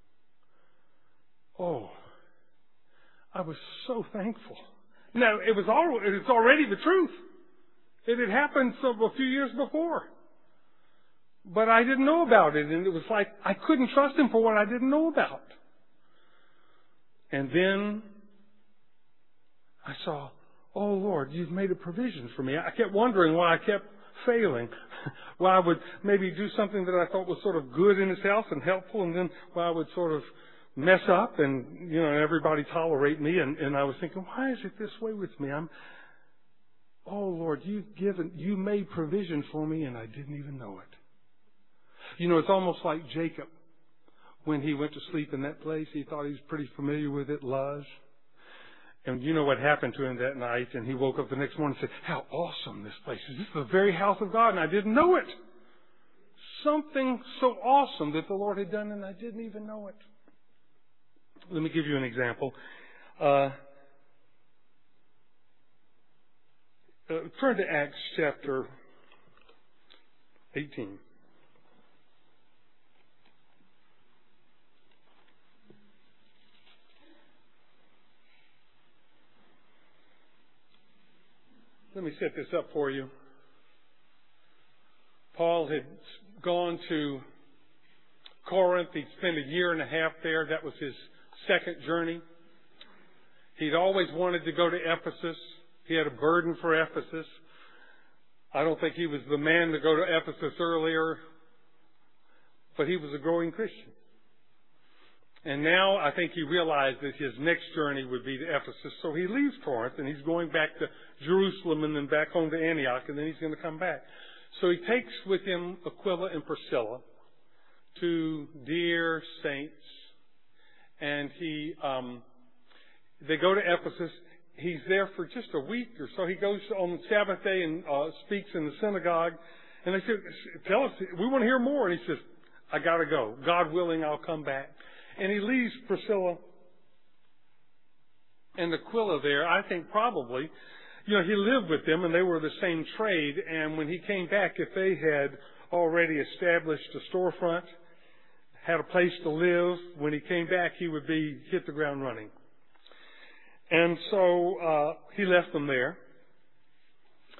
A: I was so thankful. Now, it's already the truth. It had happened a few years before. But I didn't know about it, and it was like I couldn't trust Him for what I didn't know about. And then I saw, oh Lord, You've made a provision for me. I kept wondering why I kept failing. Why I would maybe do something that I thought was sort of good in itself and helpful, and then why I would sort of mess up and, everybody tolerate me. And I was thinking, why is it this way with me? Oh Lord, You made provision for me and I didn't even know it. It's almost like Jacob. When he went to sleep in that place, he thought he was pretty familiar with it, Luz. And you know what happened to him that night, and he woke up the next morning and said, how awesome this place is. This is the very house of God, and I didn't know it. Something so awesome that the Lord had done, and I didn't even know it. Let me give you an example. Turn to Acts chapter 18. Let me set this up for you. Paul had gone to Corinth. He'd spent a year and a half there. That was his second journey. He'd always wanted to go to Ephesus. He had a burden for Ephesus. I don't think he was the man to go to Ephesus earlier, but he was a growing Christian. And now I think he realized that his next journey would be to Ephesus. So he leaves Corinth and he's going back to Jerusalem and then back home to Antioch, and then he's going to come back. So he takes with him Aquila and Priscilla, two dear saints, and they go to Ephesus. He's there for just a week or so. He goes on the Sabbath day and speaks in the synagogue. And they said, tell us, we want to hear more. And he says, I got to go. God willing, I'll come back. And he leaves Priscilla and Aquila there. I think probably, he lived with them and they were the same trade. And when he came back, if they had already established a storefront, had a place to live, when he came back, he would hit the ground running. And so he left them there.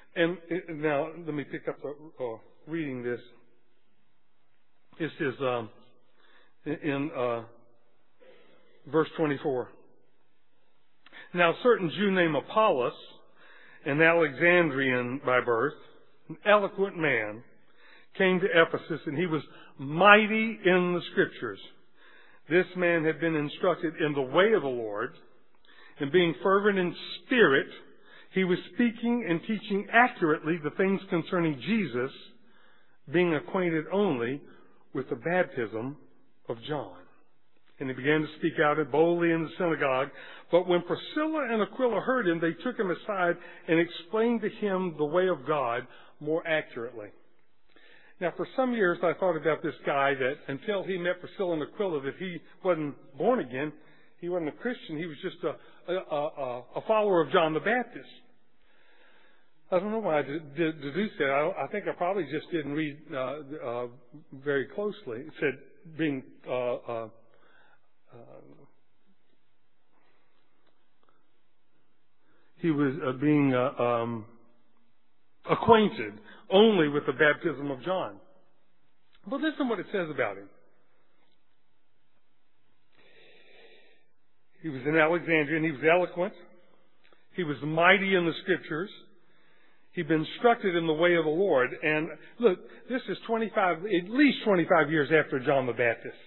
A: And now, let me pick up reading this. This is in verse 24. Now, a certain Jew named Apollos, an Alexandrian by birth, an eloquent man, came to Ephesus, and he was mighty in the Scriptures. This man had been instructed in the way of the Lord, and being fervent in spirit, he was speaking and teaching accurately the things concerning Jesus, being acquainted only with the baptism of John. And he began to speak out boldly in the synagogue. But when Priscilla and Aquila heard him, they took him aside and explained to him the way of God more accurately. Now, for some years, I thought about this guy that until he met Priscilla and Aquila, that he wasn't born again. He wasn't a Christian. He was just a follower of John the Baptist. I don't know why I deduced that. I think I probably just didn't read very closely. It said being he was being acquainted only with the baptism of John. But listen what it says about him. He was an Alexandrian. He was eloquent. He was mighty in the Scriptures. He'd been instructed in the way of the Lord. And look, this is at least 25 years after John the Baptist.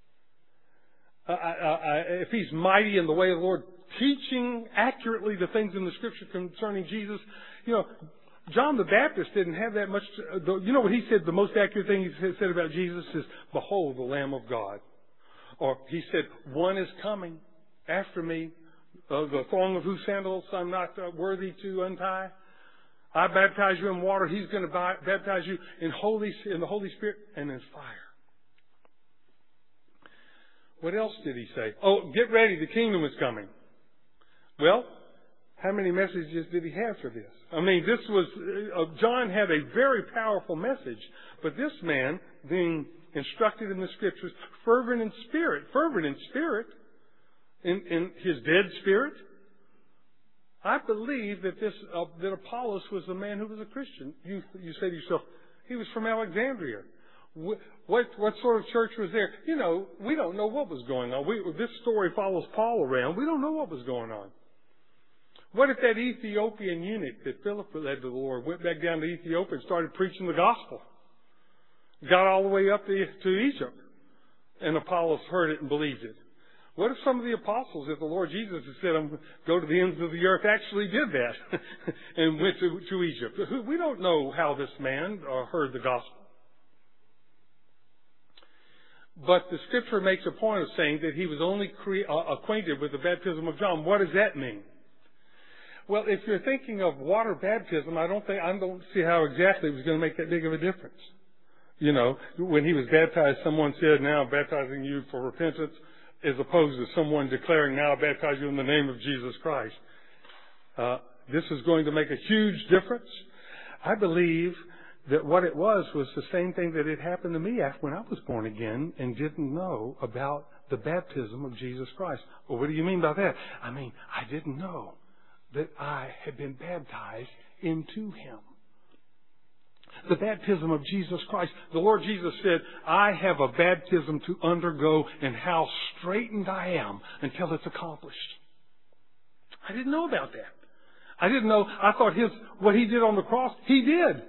A: If he's mighty in the way of the Lord, teaching accurately the things in the Scripture concerning Jesus, John the Baptist didn't have that much. You know what he said? The most accurate thing he said about Jesus is, "Behold, the Lamb of God." Or he said, "One is coming after me, the thong of whose sandals I'm not worthy to untie. I baptize you in water. He's going to baptize you in the Holy Spirit and in fire." What else did he say? Oh, get ready. The kingdom is coming. Well, how many messages did he have for this? I mean, John had a very powerful message, but this man, being instructed in the Scriptures, fervent in spirit, in his dead spirit. I believe that that Apollos was a man who was a Christian. You say to yourself, he was from Alexandria. What sort of church was there? We don't know what was going on. This story follows Paul around. We don't know what was going on. What if that Ethiopian eunuch that Philip led to the Lord went back down to Ethiopia and started preaching the gospel? Got all the way up to Egypt, and Apollos heard it and believed it. What if some of the apostles, if the Lord Jesus had said, "Go to the ends of the earth," actually did that and went to Egypt? We don't know how this man heard the gospel. But the Scripture makes a point of saying that he was only acquainted with the baptism of John. What does that mean? Well, if you're thinking of water baptism, I don't see how exactly it was going to make that big of a difference. When he was baptized, someone said, "Now I'm baptizing you for repentance," as opposed to someone declaring, "Now I baptize you in the name of Jesus Christ." This is going to make a huge difference. I believe that what it was the same thing that had happened to me when I was born again and didn't know about the baptism of Jesus Christ. Well, what do you mean by that? I mean, I didn't know that I had been baptized into Him. The baptism of Jesus Christ. The Lord Jesus said, "I have a baptism to undergo, and how straitened I am until it's accomplished." I didn't know about that. I didn't know. I thought what He did on the cross, He did.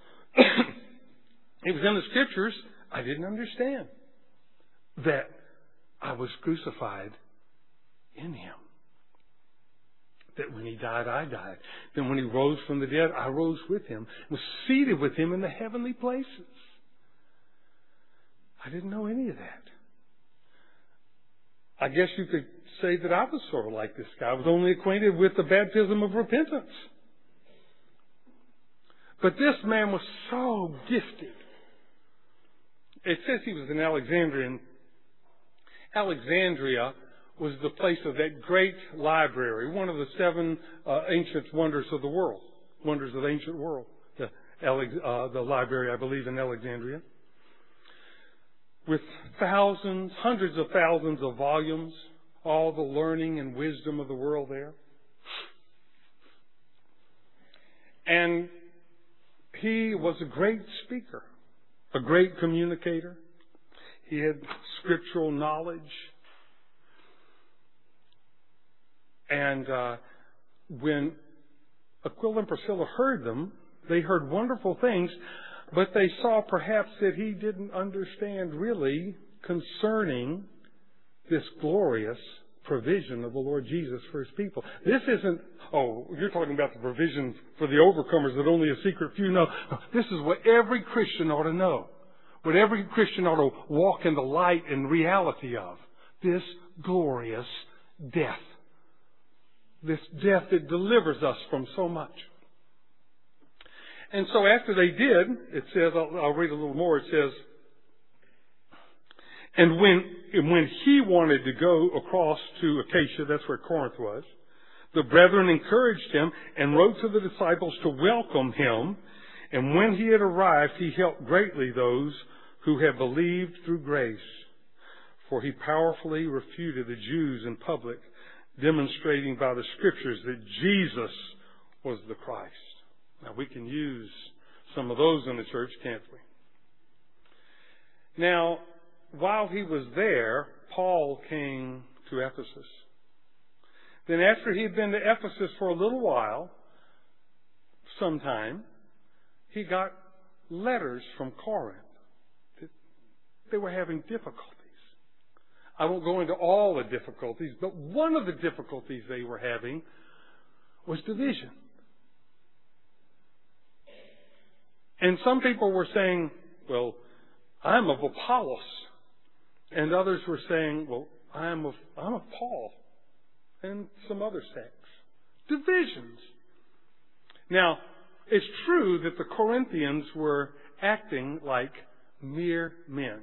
A: It was in the Scriptures. I didn't understand that I was crucified in Him. That when He died, I died. Then when He rose from the dead, I rose with Him, was seated with Him in the heavenly places. I didn't know any of that. I guess you could say that I was sort of like this guy. I was only acquainted with the baptism of repentance. But this man was so gifted. It says he was an Alexandrian. Alexandria was the place of that great library, one of the 7 ancient wonders of the world, wonders of the ancient world. The library, I believe, in Alexandria, with hundreds of thousands of volumes, all the learning and wisdom of the world there. And he was a great speaker, a great communicator. He had scriptural knowledge. And when Aquila and Priscilla heard them, they heard wonderful things, but they saw perhaps that he didn't understand really concerning this glorious provision of the Lord Jesus for His people. This isn't, oh, you're talking about the provision for the overcomers that only a secret few know. This is what every Christian ought to know. What every Christian ought to walk in the light and reality of. This glorious death. This death that delivers us from so much. And so after they did, it says, I'll read a little more, it says, and when he wanted to go across to Acacia, that's where Corinth was, the brethren encouraged him and wrote to the disciples to welcome him. And when he had arrived, he helped greatly those who had believed through grace. For he powerfully refuted the Jews in public, demonstrating by the Scriptures that Jesus was the Christ. Now, we can use some of those in the church, can't we? Now, while he was there, Paul came to Ephesus. Then after he had been to Ephesus for a little while, sometime, he got letters from Corinth. They were having difficulties. I won't go into all the difficulties, but one of the difficulties they were having was division. And some people were saying, well, I'm of Apollos. And others were saying, well, I'm of Paul. And some other sects. Divisions. Now, it's true that the Corinthians were acting like mere men.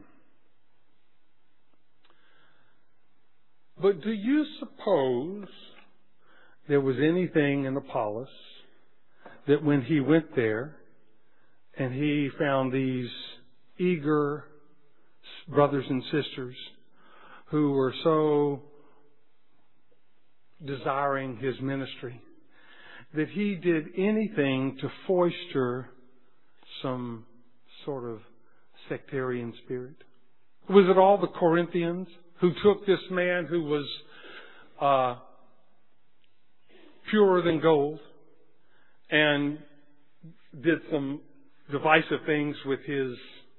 A: But do you suppose there was anything in Apollos that when he went there and he found these eager brothers and sisters who were so desiring his ministry, that he did anything to foster some sort of sectarian spirit? Was it all the Corinthians who took this man who was purer than gold and did some divisive things with his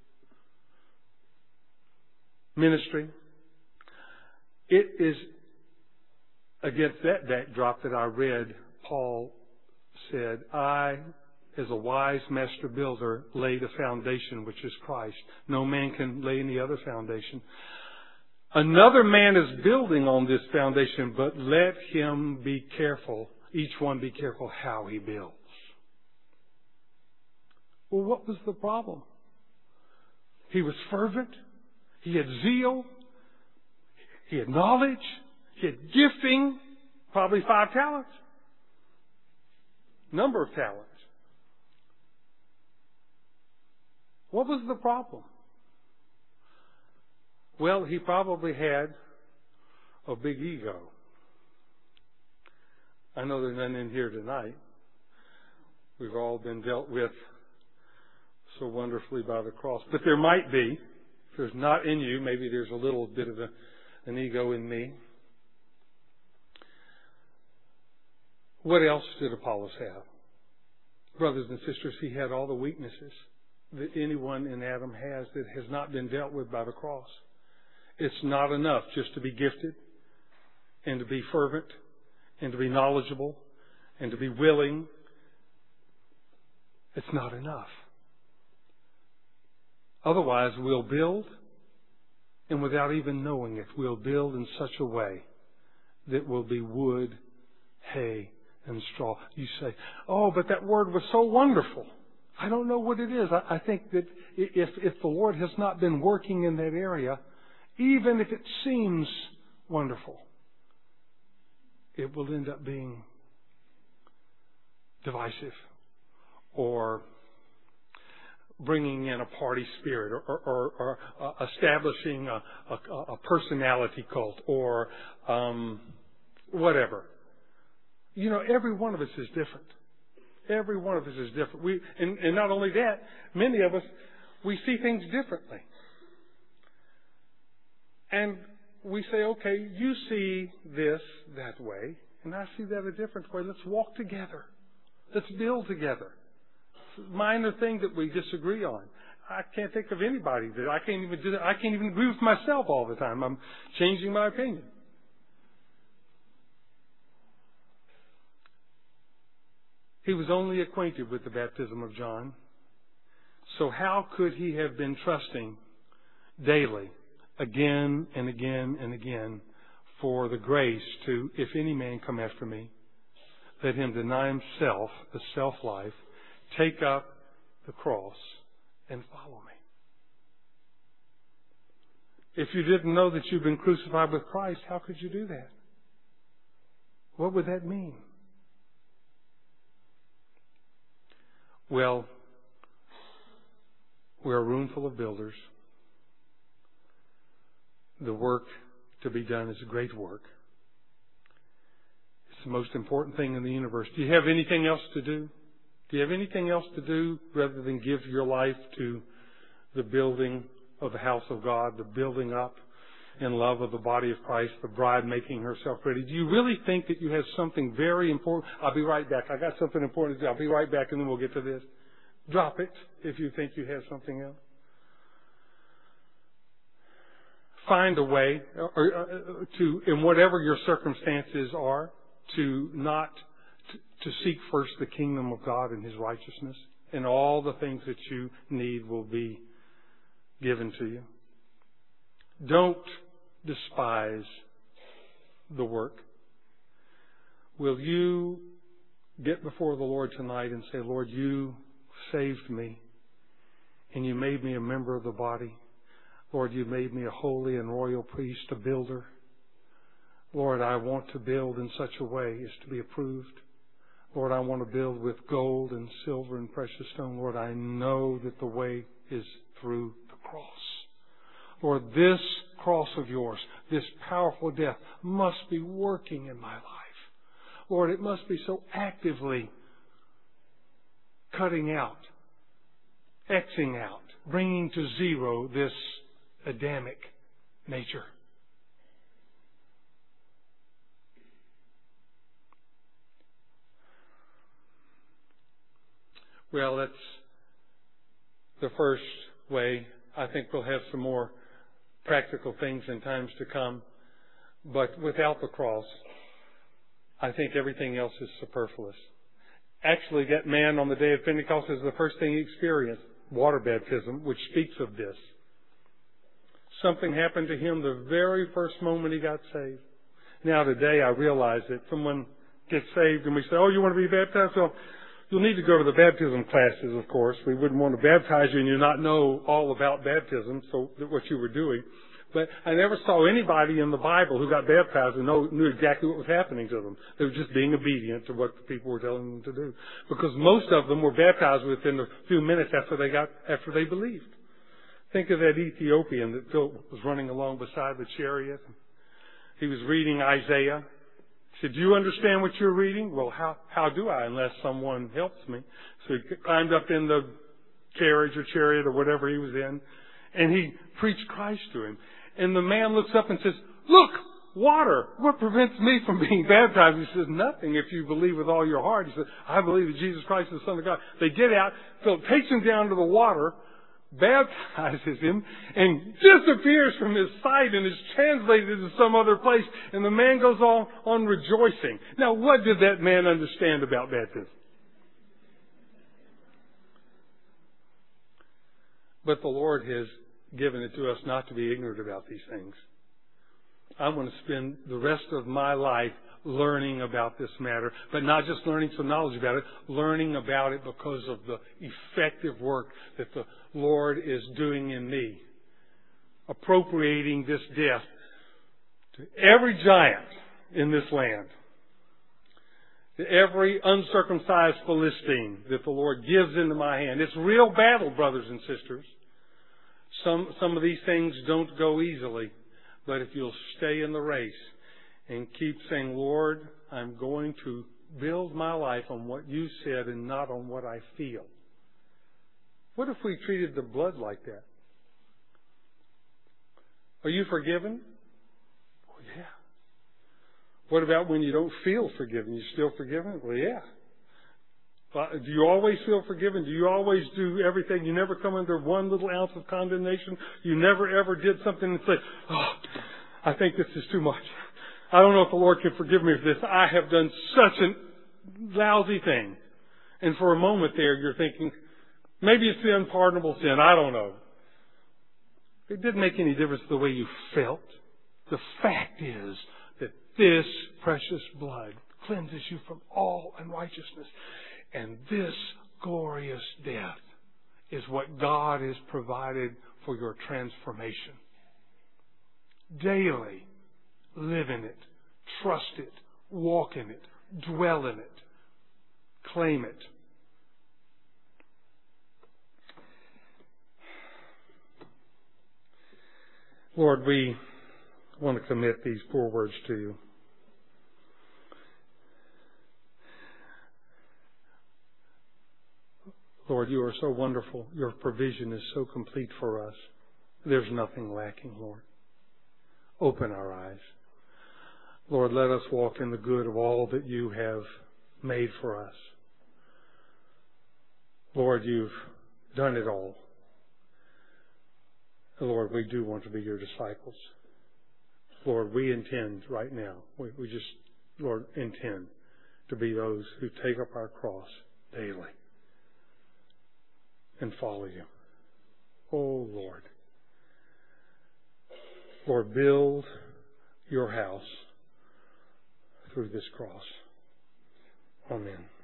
A: ministry? It is against that backdrop that I read Paul said, I, as a wise master builder, laid a foundation which is Christ. No man can lay any other foundation. Another man is building on this foundation, but let him be careful, each one be careful how he builds. Well, what was the problem? He was fervent. He had zeal. He had knowledge. He had gifting. Probably 5 talents. Number of talents. What was the problem? Well, he probably had a big ego. I know there's none in here tonight. We've all been dealt with so wonderfully by the cross. But there might be. If there's not in you, maybe there's a little bit of an ego in me. What else did Apollos have? Brothers and sisters, he had all the weaknesses that anyone in Adam has that has not been dealt with by the cross. It's not enough just to be gifted and to be fervent and to be knowledgeable and to be willing. It's not enough. Otherwise, we'll build, and without even knowing it, we'll build in such a way that will be wood, hay, and straw. You say, oh, but that word was so wonderful. I don't know what it is. I think that if the Lord has not been working in that area, even if it seems wonderful, it will end up being divisive or bringing in a party spirit or establishing a personality cult or whatever. You know, every one of us is different. Every one of us is different. And not only that, many of us, we see things differently. And we say, okay, you see this that way, and I see that a different way. Let's walk together. Let's build together. Minor thing that we disagree on. I can't think of anybody that I can't even do that. I can't even agree with myself all the time. I'm changing my opinion. He was only acquainted with the baptism of John. So how could he have been trusting daily, again and again and again, for the grace to, if any man come after me, let him deny himself, the self-life, take up the cross, and follow me? If you didn't know that you've been crucified with Christ, how could you do that? What would that mean? Well, we're a room full of builders. The work to be done is a great work. It's the most important thing in the universe. Do you have anything else to do? Do you have anything else to do rather than give your life to the building of the house of God, the building up in love of the body of Christ, the bride making herself ready? Do you really think that you have something very important? I'll be right back. I got something important to do. I'll be right back, and then we'll get to this. Drop it if you think you have something else. Find a way to, in whatever your circumstances are, to seek first the kingdom of God and His righteousness, and all the things that you need will be given to you. Don't despise the work. Will you get before the Lord tonight and say, Lord, you saved me, and you made me a member of the body. Lord, you made me a holy and royal priest, a builder. Lord, I want to build in such a way as to be approved. Lord, I want to build with gold and silver and precious stone. Lord, I know that the way is through the cross. Lord, this cross of yours, this powerful death, must be working in my life. Lord, it must be so actively cutting out, Xing out, bringing to zero this Adamic nature. Well, that's the first way. I think we'll have some more practical things in times to come. But without the cross, I think everything else is superfluous. Actually, that man on the day of Pentecost is the first thing he experienced, water baptism, which speaks of this. Something happened to him the very first moment he got saved. Now today I realize that someone gets saved and we say, oh, you want to be baptized? Well, you'll need to go to the baptism classes, of course. We wouldn't want to baptize you and you not know all about baptism, so what you were doing. But I never saw anybody in the Bible who got baptized and knew exactly what was happening to them. They were just being obedient to what the people were telling them to do. Because most of them were baptized within a few minutes after they believed. Think of that Ethiopian that Philip was running along beside the chariot. He was reading Isaiah. He said, do you understand what you're reading? Well, how do I unless someone helps me? So he climbed up in the carriage or chariot or whatever he was in, and he preached Christ to him. And the man looks up and says, look, water. What prevents me from being baptized? He says, nothing if you believe with all your heart. He said, I believe that Jesus Christ is the Son of God. They get out. Philip takes him down to the water, baptizes him, and disappears from his sight and is translated to some other place. And the man goes on rejoicing. Now, what did that man understand about baptism? But the Lord has given it to us not to be ignorant about these things. I want to spend the rest of my life learning about this matter, but not just learning some knowledge about it, learning about it because of the effective work that the Lord is doing in me, appropriating this death to every giant in this land, to every uncircumcised Philistine that the Lord gives into my hand. It's real battle, brothers and sisters. Some of these things don't go easily, but if you'll stay in the race and keep saying, Lord, I'm going to build my life on what you said and not on what I feel. What if we treated the blood like that? Are you forgiven? Well, yeah. What about when you don't feel forgiven? You still forgiven? Well, yeah. Do you always feel forgiven? Do you always do everything? You never come under one little ounce of condemnation? You never ever did something and say, oh, I think this is too much. I don't know if the Lord can forgive me for this. I have done such a lousy thing. And for a moment there, you're thinking, maybe it's the unpardonable sin. I don't know. It didn't make any difference the way you felt. The fact is that this precious blood cleanses you from all unrighteousness. And this glorious death is what God has provided for your transformation. Daily live in it, trust it, walk in it, dwell in it, claim it. Lord, we want to commit these 4 words to you. Lord, you are so wonderful. Your provision is so complete for us. There's nothing lacking, Lord. Open our eyes. Lord, let us walk in the good of all that you have made for us. Lord, you've done it all. Lord, we do want to be your disciples. Lord, we intend right now, we just, Lord, intend to be those who take up our cross daily and follow you. Oh, Lord. Lord, build your house through this cross. Amen.